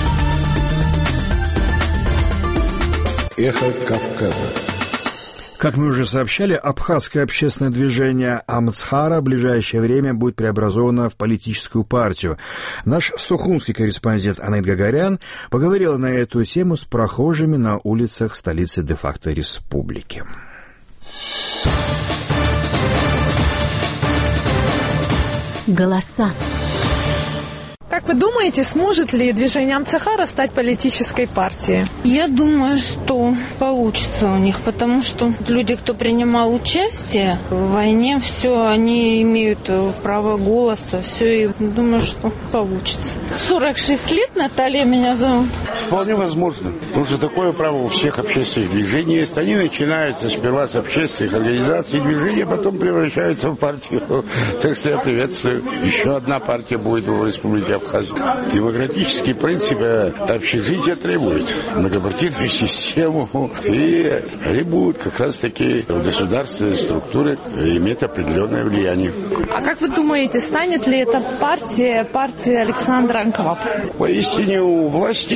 «Эхо Кавказа». Как мы уже сообщали, абхазское общественное движение Амцхара в ближайшее время будет преобразовано в политическую партию. Наш сухумский корреспондент Анет Гагарян поговорил на эту тему с прохожими на улицах столицы де-факто республики. Голоса. Как вы думаете, сможет ли движение Амцхара стать политической партией? Я думаю, что получится у них, потому что люди, кто принимал участие в войне, все, они имеют право голоса, все, и думаю, что получится. сорок шесть лет, Наталья меня зовут. Вполне возможно, потому что такое право у всех общественных движений есть. Они начинаются сперва с общественных организаций, движения потом превращаются в партию. Так что я приветствую. Еще одна партия будет в Республике Абхазия. Демократические принципы общежития требуют многопартийную систему, и они будут как раз-таки государственные структуры иметь определенное влияние. А как вы думаете, станет ли эта партия партией Александра Анкваб? Поистине у власти нет сегодня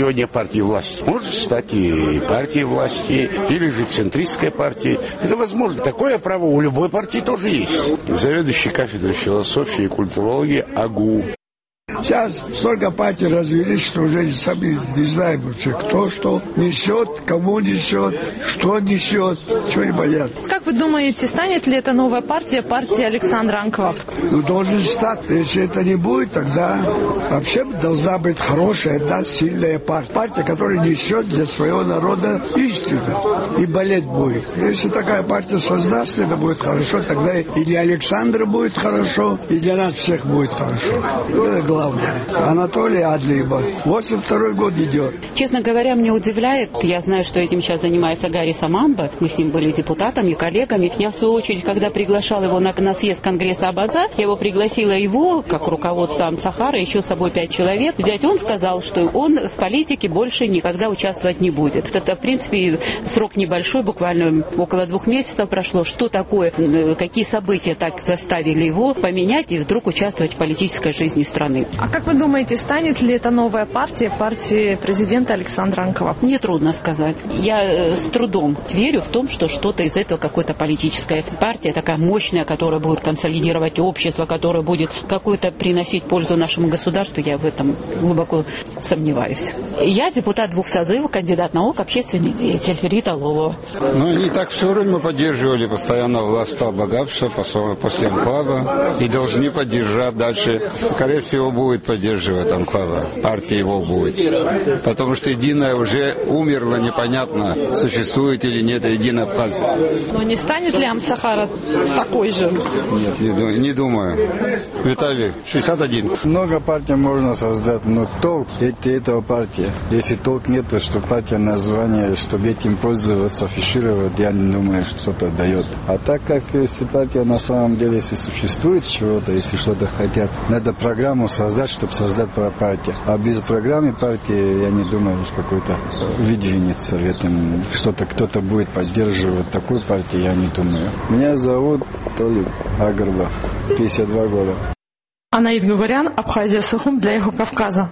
сегодня партией власти. Может стать и партией власти, или же центристской партией. Это возможно. Такое право у любой партии тоже есть. Заведующий кафедрой философии и культурологии АГУ. Сейчас столько партий развелись, что уже сами не знаем вообще, кто что несет, кому несет, что несет, чего не понятно. Как вы думаете, станет ли эта новая партия партия Александра Анкваб? Ну, должен стать. Если это не будет, тогда вообще должна быть хорошая, одна сильная партия. Партия, которая несет для своего народа истину. И болеть будет. Если такая партия создастся, это будет хорошо, тогда и для Александра будет хорошо, и для нас всех будет хорошо. Это главное. Анатолий Адлиба. восемьдесят второй год идет. Честно говоря, меня удивляет. Я знаю, что этим сейчас занимается Гарри Самамба. Мы с ним были депутатами, коллегами. Я, в свою очередь, когда приглашала его на, на съезд Конгресса Абаза, я его пригласила его, как руководство Амцахара, еще с собой пять человек взять. Он сказал, что он в политике больше никогда участвовать не будет. Это, в принципе, срок небольшой, буквально около двух месяцев прошло. Что такое, какие события так заставили его поменять и вдруг участвовать в политической жизни страны? А как вы думаете, станет ли эта новая партия партией президента Александра Анкваб? Мне трудно сказать. Я с трудом верю в том, что что-то из этого какой-то политическая партия, такая мощная, которая будет консолидировать общество, которая будет какую-то приносить пользу нашему государству. Я в этом глубоко сомневаюсь. Я депутат двух созывов, кандидат наук, общественный деятель Рита Лолова. Ну, они так все время поддерживали постоянно власть Табагавша после Анкваба и должны поддержать дальше. Скорее всего, будет поддерживать Анкваба. Партия его будет. Потому что единая уже умерла, непонятно, существует или нет единая Абхазия. Но не станет ли Амцахара такой же? Нет, не, не думаю. Виталий, шестьдесят один. Много партий можно создать, но толк это этого партия. Если толк нет, то что партия название, чтобы этим пользоваться, афишировать, я не думаю, что что-то дает. А так как если партия на самом деле, если существует чего-то, если что-то хотят, надо программу создать, чтобы создать партию. А без программы партии, я не думаю, что какой-то выдвинется в этом, что-то кто-то будет поддерживать такую партию, я не думаю. Меня зовут Толик Агарба, пятьдесят два года. Анаид Гугарян, Абхазия Сухум для Эхо Кавказа.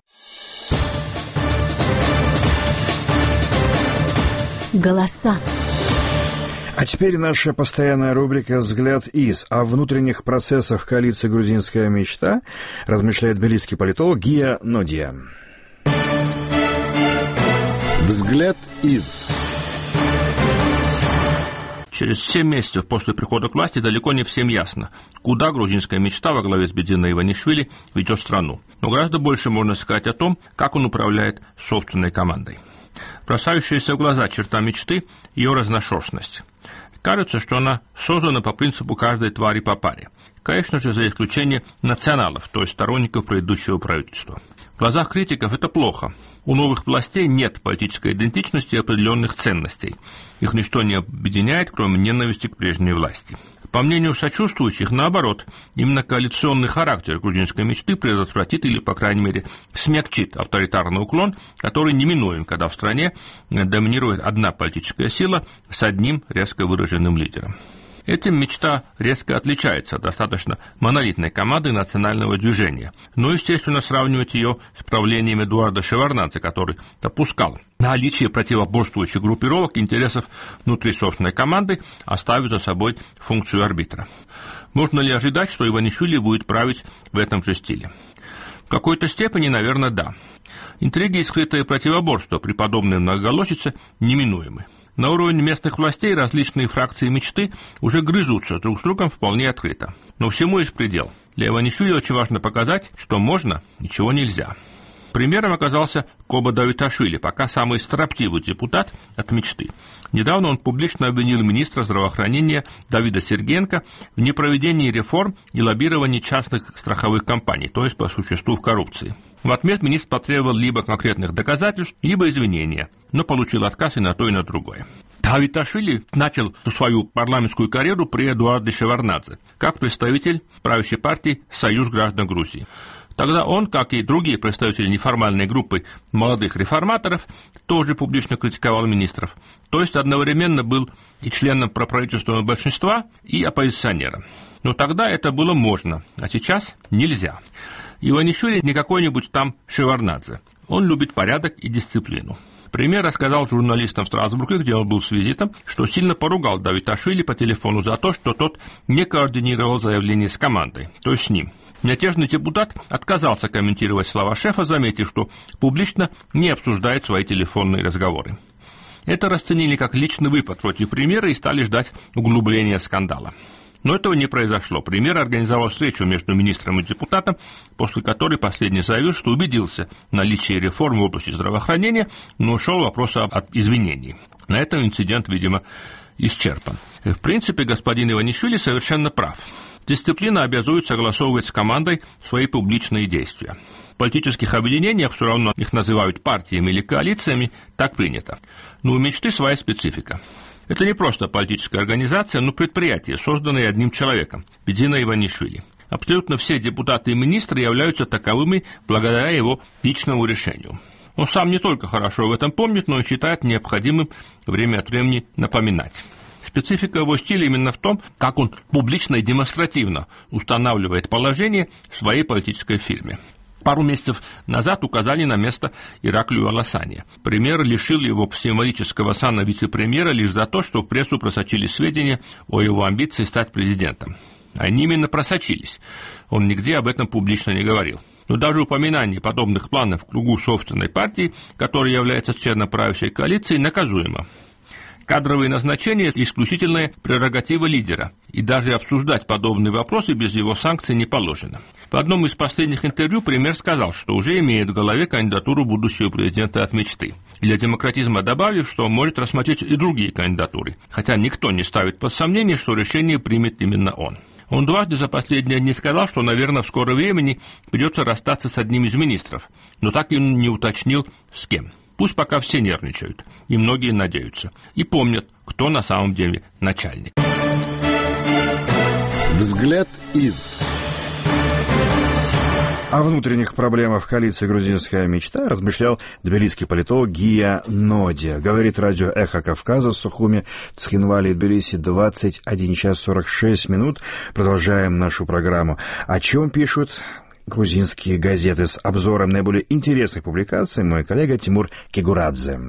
Голоса. А теперь наша постоянная рубрика «Взгляд из». О внутренних процессах коалиции «Грузинская мечта» размышляет тбилисский политолог Гия Нодия. «Взгляд из». Через семь месяцев после прихода к власти далеко не всем ясно, куда грузинская мечта во главе с Бедзина Иванишвили ведет страну. Но гораздо больше можно сказать о том, как он управляет собственной командой. Бросающаяся в глаза черта мечты – ее разношерстность. Кажется, что она создана по принципу каждой твари по паре. Конечно же, за исключением националов, то есть сторонников предыдущего правительства. В глазах критиков это плохо. У новых властей нет политической идентичности и определенных ценностей. Их ничто не объединяет, кроме ненависти к прежней власти. По мнению сочувствующих, наоборот, именно коалиционный характер грузинской мечты предотвратит или, по крайней мере, смягчит авторитарный уклон, который неминуем, когда в стране доминирует одна политическая сила с одним резко выраженным лидером. Этим мечта резко отличается от достаточно монолитной команды национального движения. Но, естественно, сравнивать ее с правлением Эдуарда Шеварднадзе, который допускал наличие противоборствующих группировок интересов внутри собственной команды, оставив за собой функцию арбитра. Можно ли ожидать, что Иванишвили будет править в этом же стиле? В какой-то степени, наверное, да. Интриги и скрытое противоборство при подобной многоголосице неминуемы. На уровне местных властей различные фракции мечты уже грызутся друг с другом вполне открыто. Но всему есть предел. Для Иванишвили очень важно показать, что можно и чего нельзя. Примером оказался Коба Давиташвили, пока самый строптивый депутат от мечты. Недавно он публично обвинил министра здравоохранения Давида Сергеенко в непроведении реформ и лоббировании частных страховых компаний, то есть по существу в коррупции. В ответ министр потребовал либо конкретных доказательств, либо извинения, но получил отказ и на то, и на другое. Давиташвили начал свою парламентскую карьеру при Эдуарде Шеварднадзе, как представитель правящей партии «Союз граждан Грузии». Тогда он, как и другие представители неформальной группы молодых реформаторов, тоже публично критиковал министров, то есть одновременно был и членом проправительственного большинства, и оппозиционером. Но тогда это было можно, а сейчас нельзя. Иванишвили не какой-нибудь там Шеварднадзе. Он любит порядок и дисциплину. Премьер рассказал журналистам в Страсбурге, где он был с визитом, что сильно поругал Давиташвили по телефону за то, что тот не координировал заявление с командой, то есть с ним. Мятежный депутат отказался комментировать слова шефа, заметив, что публично не обсуждает свои телефонные разговоры. Это расценили как личный выпад против премьера и стали ждать углубления скандала. Но этого не произошло. Премьер организовал встречу между министром и депутатом, после которой последний заявил, что убедился в наличии реформ в области здравоохранения, но ушел вопрос от извинений. На этом инцидент, видимо, исчерпан. В принципе, господин Иванишвили совершенно прав. Дисциплина обязует согласовывать с командой свои публичные действия. В политических объединениях, все равно их называют партиями или коалициями, так принято. Но у мечты своя специфика. Это не просто политическая организация, но предприятие, созданное одним человеком – Бидзина Иванишвили. Абсолютно все депутаты и министры являются таковыми благодаря его личному решению. Он сам не только хорошо в этом помнит, но и считает необходимым время от времени напоминать. Специфика его стиля именно в том, как он публично и демонстративно устанавливает положение в своей политической фирме. Пару месяцев назад указали на место Ираклию Аласане. Премьер лишил его символического сана вице-премьера лишь за то, что в прессу просочились сведения о его амбиции стать президентом. Они именно просочились. Он нигде об этом публично не говорил. Но даже упоминание подобных планов в кругу собственной партии, которая является членом правящей коалиции, наказуемо. Кадровые назначения – исключительная прерогатива лидера, и даже обсуждать подобные вопросы без его санкций не положено. В одном из последних интервью премьер сказал, что уже имеет в голове кандидатуру будущего президента от мечты. Для демократизма добавив, что может рассмотреть и другие кандидатуры, хотя никто не ставит под сомнение, что решение примет именно он. Он дважды за последние дни сказал, что, наверное, в скором времени придется расстаться с одним из министров, но так и не уточнил, с кем. Пусть пока все нервничают, и многие надеются, и помнят, кто на самом деле начальник. Взгляд из... О внутренних проблемах в коалиции «Грузинская мечта» размышлял тбилисский политолог Гия Ноди. Говорит радио «Эхо Кавказа» в Сухуме, Цхинвале и Тбилиси, двадцать один час сорок шесть минут. Продолжаем нашу программу. О чем пишут грузинские газеты? С обзором наиболее интересных публикаций мой коллега Тимур Кегурадзе.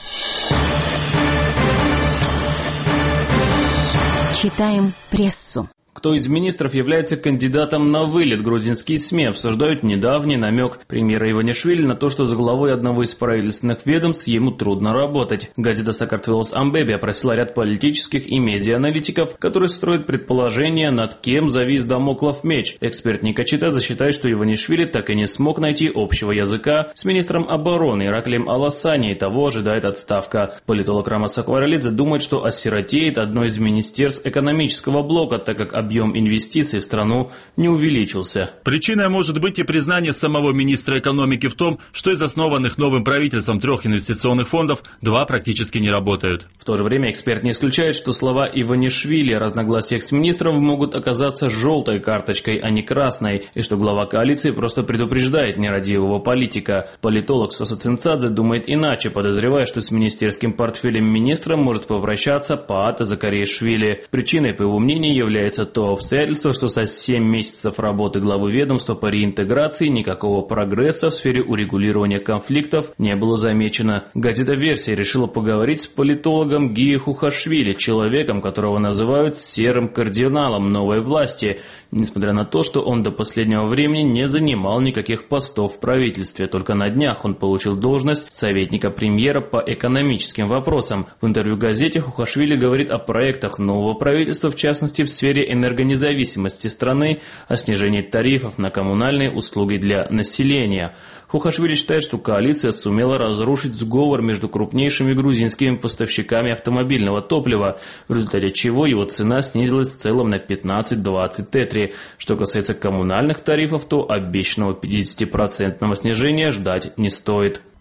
Читаем прессу. Кто из министров является кандидатом на вылет? Грузинские СМИ обсуждают недавний намек премьера Иванишвили на то, что за главой одного из правительственных ведомств ему трудно работать. Газета «Сакартвелос Амбеби» опросила ряд политических и медиа-аналитиков, которые строят предположения, над кем завис дамоклов меч. Эксперт Ника Читадзе считает, что Иванишвили так и не смог найти общего языка с министром обороны Ираклием Аласани, и того ожидает отставка. Политолог Рамас Акваралидзе думает, что осиротеет одно из министерств экономического блока, так как объем инвестиций в страну не увеличился. Причиной может быть и признание самого министра экономики в том, что из основанных новым правительством трех инвестиционных фондов два практически не работают. В то же время эксперт не исключает, что слова Иванишвили о разногласиях с министром могут оказаться желтой карточкой, а не красной, и что глава коалиции просто предупреждает нерадивого политика. Политолог Сосо Цинцадзе думает иначе, подозревая, что с министерским портфелем министра может попрощаться Паата Закариашвили. Причиной, по его мнению, является то обстоятельство, что за семь месяцев работы главы ведомства по реинтеграции никакого прогресса в сфере урегулирования конфликтов не было замечено. Газета «Версия» решила поговорить с политологом Гией Хухашвили, человеком, которого называют серым кардиналом новой власти, несмотря на то, что он до последнего времени не занимал никаких постов в правительстве. Только на днях он получил должность советника премьера по экономическим вопросам. В интервью газете Хухашвили говорит о проектах нового правительства, в частности в сфере энергонезависимости страны, о снижении тарифов на коммунальные услуги для населения. Хухашвили считает, что коалиция сумела разрушить сговор между крупнейшими грузинскими поставщиками автомобильного топлива, в результате чего его цена снизилась в целом на пятнадцать-двадцать тетри. Что касается коммунальных тарифов, то обещанного пятидесятипроцентного снижения ждать не стоит.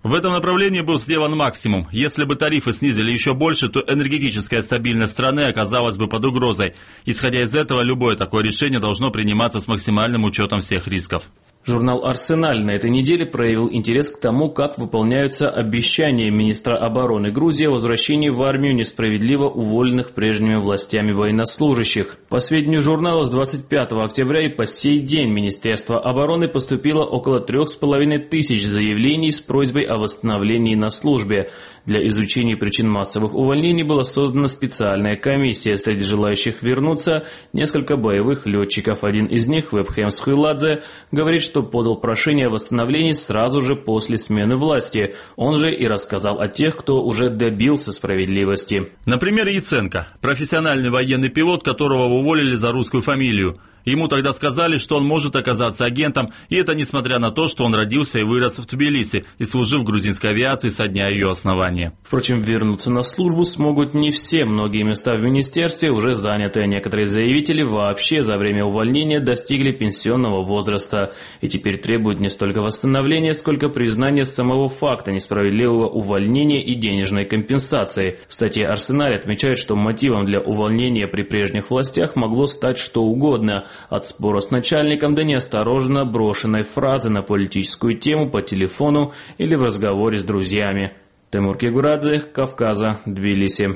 В этом направлении был сделан максимум. Если бы тарифы снизили еще больше, то энергетическая стабильность страны оказалась бы под угрозой. Исходя из этого, любое такое решение должно приниматься с максимальным учетом всех рисков. Журнал «Арсеналь» на этой неделе проявил интерес к тому, как выполняются обещания министра обороны Грузии о возвращении в армию несправедливо уволенных прежними властями военнослужащих. По сведению журнала, с двадцать пятого октября и по сей день в Министерство обороны поступило около трех с половиной тысяч заявлений с просьбой о восстановлении на службе. Для изучения причин массовых увольнений была создана специальная комиссия. Среди желающих вернуться несколько боевых летчиков. Один из них, Вебхэм Схуиладзе, говорит, что подал прошение о восстановлении сразу же после смены власти. Он же и рассказал о тех, кто уже добился справедливости. Например, Яценко, профессиональный военный пилот, которого уволили за русскую фамилию. Ему тогда сказали, что он может оказаться агентом, и это несмотря на то, что он родился и вырос в Тбилиси и служил в грузинской авиации со дня ее основания. Впрочем, вернуться на службу смогут не все. Многие места в министерстве уже заняты. Некоторые заявители вообще за время увольнения достигли пенсионного возраста и теперь требуют не столько восстановления, сколько признания самого факта несправедливого увольнения и денежной компенсации. В статье «Арсеналь» отмечают, что мотивом для увольнения при прежних властях могло стать что угодно. От спора с начальником до неосторожно брошенной фразы на политическую тему по телефону или в разговоре с друзьями. Тимур Кигурадзе, Кавказа, Тбилиси.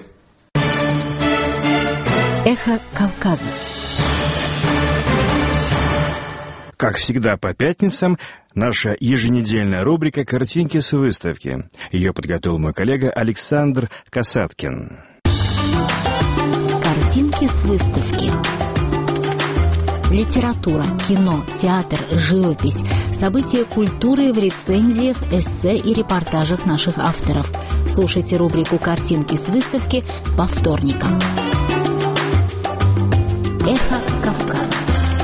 Эхо Кавказа. Как всегда по пятницам, наша еженедельная рубрика «Картинки с выставки». Ее подготовил мой коллега Александр Касаткин. Картинки с выставки. Литература, кино, театр, живопись, события культуры в рецензиях, эссе и репортажах наших авторов. Слушайте рубрику «Картинки с выставки» по вторникам. Эхо Кавказа.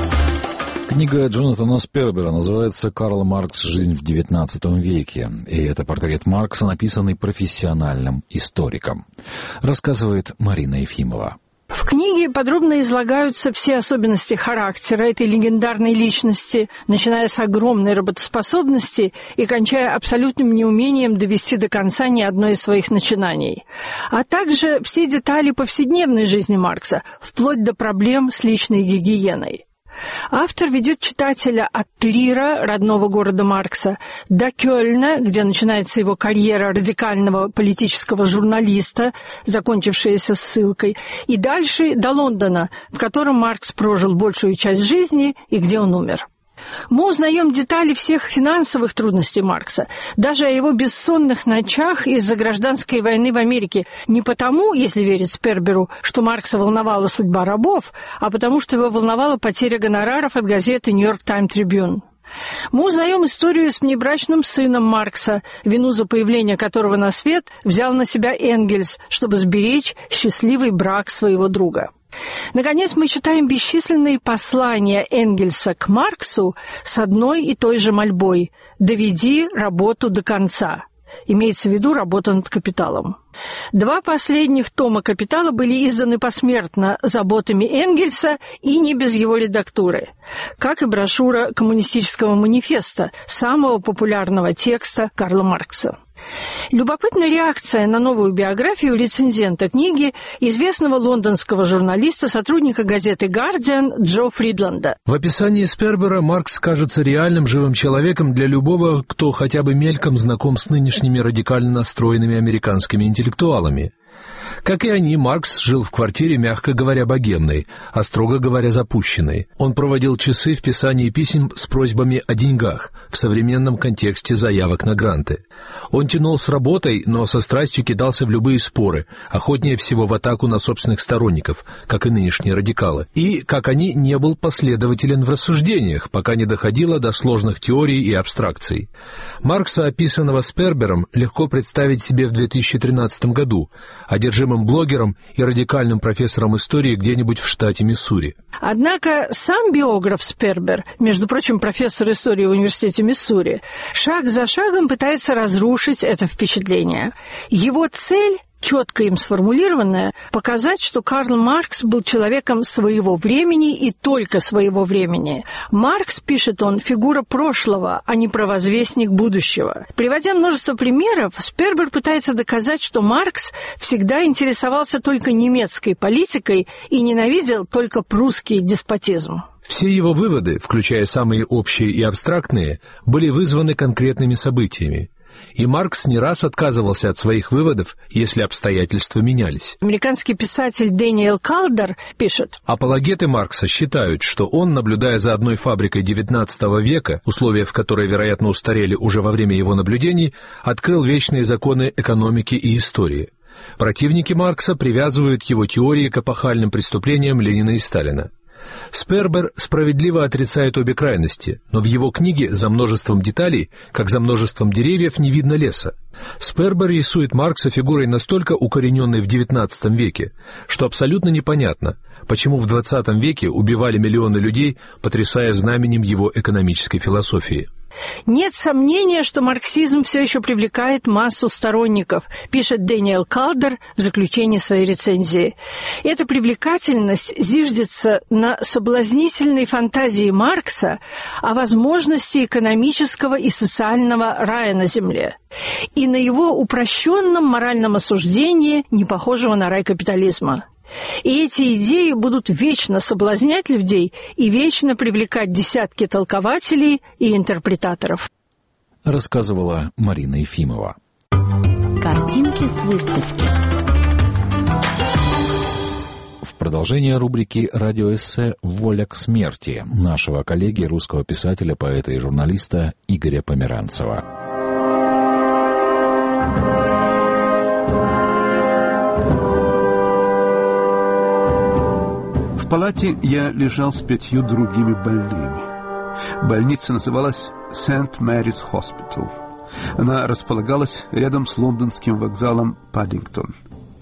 Книга Джонатана Спербера называется «Карл Маркс. Жизнь в девятнадцатом веке». И это портрет Маркса, написанный профессиональным историком. Рассказывает Марина Ефимова. В книге подробно излагаются все особенности характера этой легендарной личности, начиная с огромной работоспособности и кончая абсолютным неумением довести до конца ни одно из своих начинаний, а также все детали повседневной жизни Маркса, вплоть до проблем с личной гигиеной. Автор ведет читателя от Трира, родного города Маркса, до Кёльна, где начинается его карьера радикального политического журналиста, закончившаяся ссылкой, и дальше до Лондона, в котором Маркс прожил большую часть жизни и где он умер. Мы узнаем детали всех финансовых трудностей Маркса, даже о его бессонных ночах из-за гражданской войны в Америке, не потому, если верить Сперберу, что Маркса волновала судьба рабов, а потому что его волновала потеря гонораров от газеты «Нью-Йорк Таймс Трибюн». Мы узнаем историю с внебрачным сыном Маркса, вину за появление которого на свет взял на себя Энгельс, чтобы сберечь счастливый брак своего друга. Наконец, мы читаем бесчисленные послания Энгельса к Марксу с одной и той же мольбой «Доведи работу до конца». Имеется в виду работа над «Капиталом». Два последних тома «Капитала» были изданы посмертно заботами Энгельса и не без его редактуры, как и брошюра коммунистического манифеста, самого популярного текста Карла Маркса. Любопытна реакция на новую биографию рецензента книги, известного лондонского журналиста, сотрудника газеты «Гардиан» Джо Фридланда. В описании Спербера Маркс кажется реальным живым человеком для любого, кто хотя бы мельком знаком с нынешними радикально настроенными американскими интеллектуалами. Как и они, Маркс жил в квартире, мягко говоря, богемной, а строго говоря, запущенной. Он проводил часы в писании писем с просьбами о деньгах, в современном контексте заявок на гранты. Он тянул с работой, но со страстью кидался в любые споры, охотнее всего в атаку на собственных сторонников, как и нынешние радикалы. И, как они, не был последователен в рассуждениях, пока не доходило до сложных теорий и абстракций. Маркса, описанного Спербером, легко представить себе в две тысячи тринадцатом году, одержимым блогером и радикальным профессором истории где-нибудь в штате Миссури. Однако сам биограф Спербер, между прочим, профессор истории в университете Миссури, шаг за шагом пытается разрушить это впечатление. Его цель — четко им сформулированное, показать, что Карл Маркс был человеком своего времени и только своего времени. Маркс, пишет он, фигура прошлого, а не провозвестник будущего. Приводя множество примеров, Спербер пытается доказать, что Маркс всегда интересовался только немецкой политикой и ненавидел только прусский деспотизм. Все его выводы, включая самые общие и абстрактные, были вызваны конкретными событиями. И Маркс не раз отказывался от своих выводов, если обстоятельства менялись. Американский писатель Дэниел Калдер пишет: апологеты Маркса считают, что он, наблюдая за одной фабрикой девятнадцатого века, условия в которой, вероятно, устарели уже во время его наблюдений, открыл вечные законы экономики и истории. Противники Маркса привязывают его теории к эпохальным преступлениям Ленина и Сталина. Спербер справедливо отрицает обе крайности, но в его книге «За множеством деталей, как за множеством деревьев, не видно леса». Спербер рисует Маркса фигурой настолько укорененной в девятнадцатом веке, что абсолютно непонятно, почему в двадцатом веке убивали миллионы людей, потрясая знаменем его экономической философии. Нет сомнения, что марксизм все еще привлекает массу сторонников, пишет Дэниел Калдер в заключении своей рецензии. Эта привлекательность зиждется на соблазнительной фантазии Маркса о возможности экономического и социального рая на земле и на его упрощенном моральном осуждении, не похожего на рай капитализма. И эти идеи будут вечно соблазнять людей и вечно привлекать десятки толкователей и интерпретаторов. Рассказывала Марина Ефимова. Картинки с выставки. В продолжение рубрики «Радиоэссе. Воля к смерти» нашего коллеги, русского писателя, поэта и журналиста Игоря Померанцева. В палате я лежал с пятью другими больными. Больница называлась Сент Мэрис Хоспитал. Она располагалась рядом с лондонским вокзалом Паддингтон.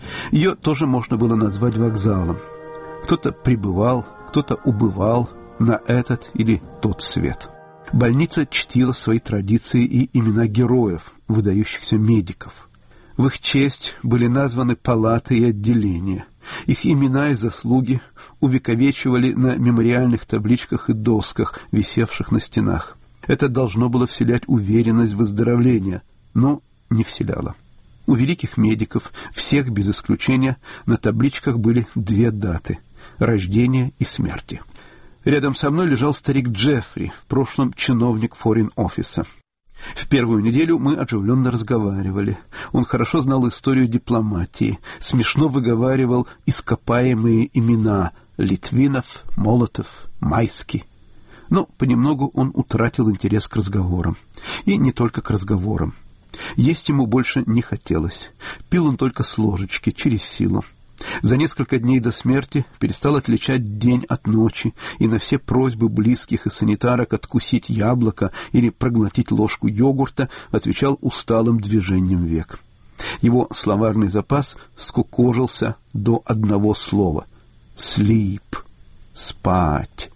Ее тоже можно было назвать вокзалом. Кто-то прибывал, кто-то убывал на этот или тот свет. Больница чтила свои традиции и имена героев, выдающихся медиков. В их честь были названы палаты и отделения. Их имена и заслуги увековечивали на мемориальных табличках и досках, висевших на стенах. Это должно было вселять уверенность в выздоровление, но не вселяло. У великих медиков, всех без исключения, на табличках были две даты – рождения и смерти. Рядом со мной лежал старик Джеффри, в прошлом чиновник форин-офиса. В первую неделю мы оживленно разговаривали. Он хорошо знал историю дипломатии, смешно выговаривал ископаемые имена – Литвинов, Молотов, Майский. Но понемногу он утратил интерес к разговорам. И не только к разговорам. Есть ему больше не хотелось. Пил он только с ложечки, через силу. За несколько дней до смерти перестал отличать день от ночи, и на все просьбы близких и санитарок откусить яблоко или проглотить ложку йогурта отвечал усталым движением век. Его словарный запас скукожился до одного слова — «sleep» — «спать».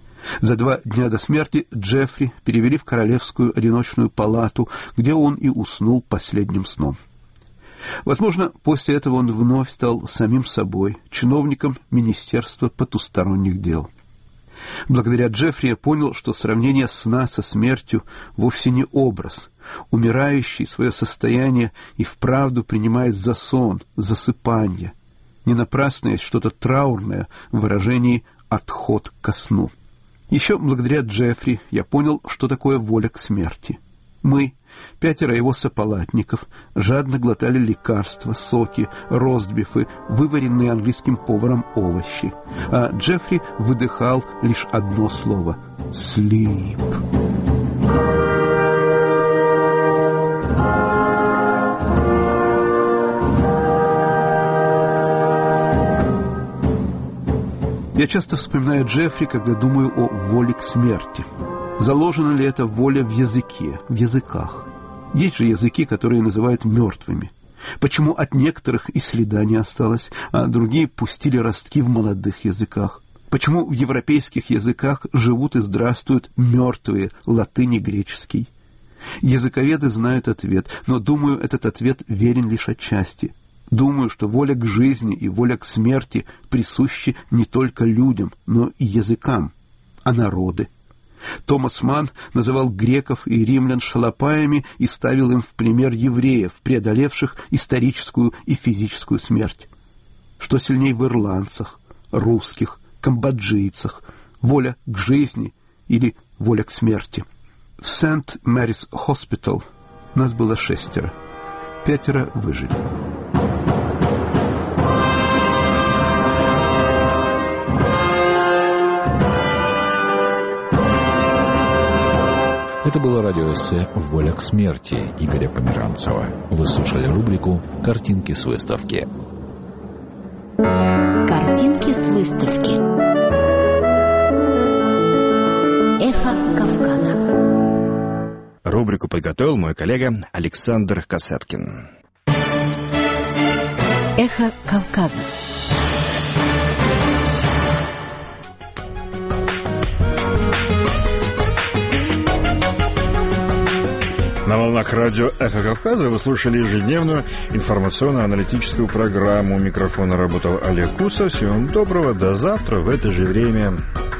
За два дня до смерти Джеффри перевели в королевскую одиночную палату, где он и уснул последним сном. Возможно, после этого он вновь стал самим собой, чиновником Министерства потусторонних дел. Благодаря Джеффри я понял, что сравнение сна со смертью вовсе не образ. Умирающий свое состояние и вправду принимает за сон, засыпание. Не напрасно есть что-то траурное в выражении «отход ко сну». Еще благодаря Джеффри я понял, что такое воля к смерти. Мы, пятеро его сопалатников, жадно глотали лекарства, соки, ростбифы, вываренные английским поваром овощи. А Джеффри выдыхал лишь одно слово — «sleep». Я часто вспоминаю Джеффри, когда думаю о воле к смерти. Заложена ли эта воля в языке, в языках? Есть же языки, которые называют мертвыми. Почему от некоторых и следа не осталось, а другие пустили ростки в молодых языках? Почему в европейских языках живут и здравствуют мертвые, латынь и греческий? Языковеды знают ответ, но, думаю, этот ответ верен лишь отчасти. Думаю, что воля к жизни и воля к смерти присущи не только людям, но и языкам, а народы. Томас Манн называл греков и римлян шалопаями и ставил им в пример евреев, преодолевших историческую и физическую смерть. Что сильней в ирландцах, русских, камбоджийцах, воля к жизни или воля к смерти? В Сент Мэрис Хоспитал нас было шестеро. Пятеро выжили. Это было радиоэссе «Воля к смерти» Игоря Померанцева. Вы слушали рубрику «Картинки с выставки». Картинки с выставки. Эхо Кавказа. Рубрику подготовил мой коллега Александр Касаткин. Эхо Кавказа. На волнах радио «Эхо Кавказа» вы слушали ежедневную информационно-аналитическую программу. У микрофона работал Олег Кусов. Всего вам доброго. До завтра в это же время.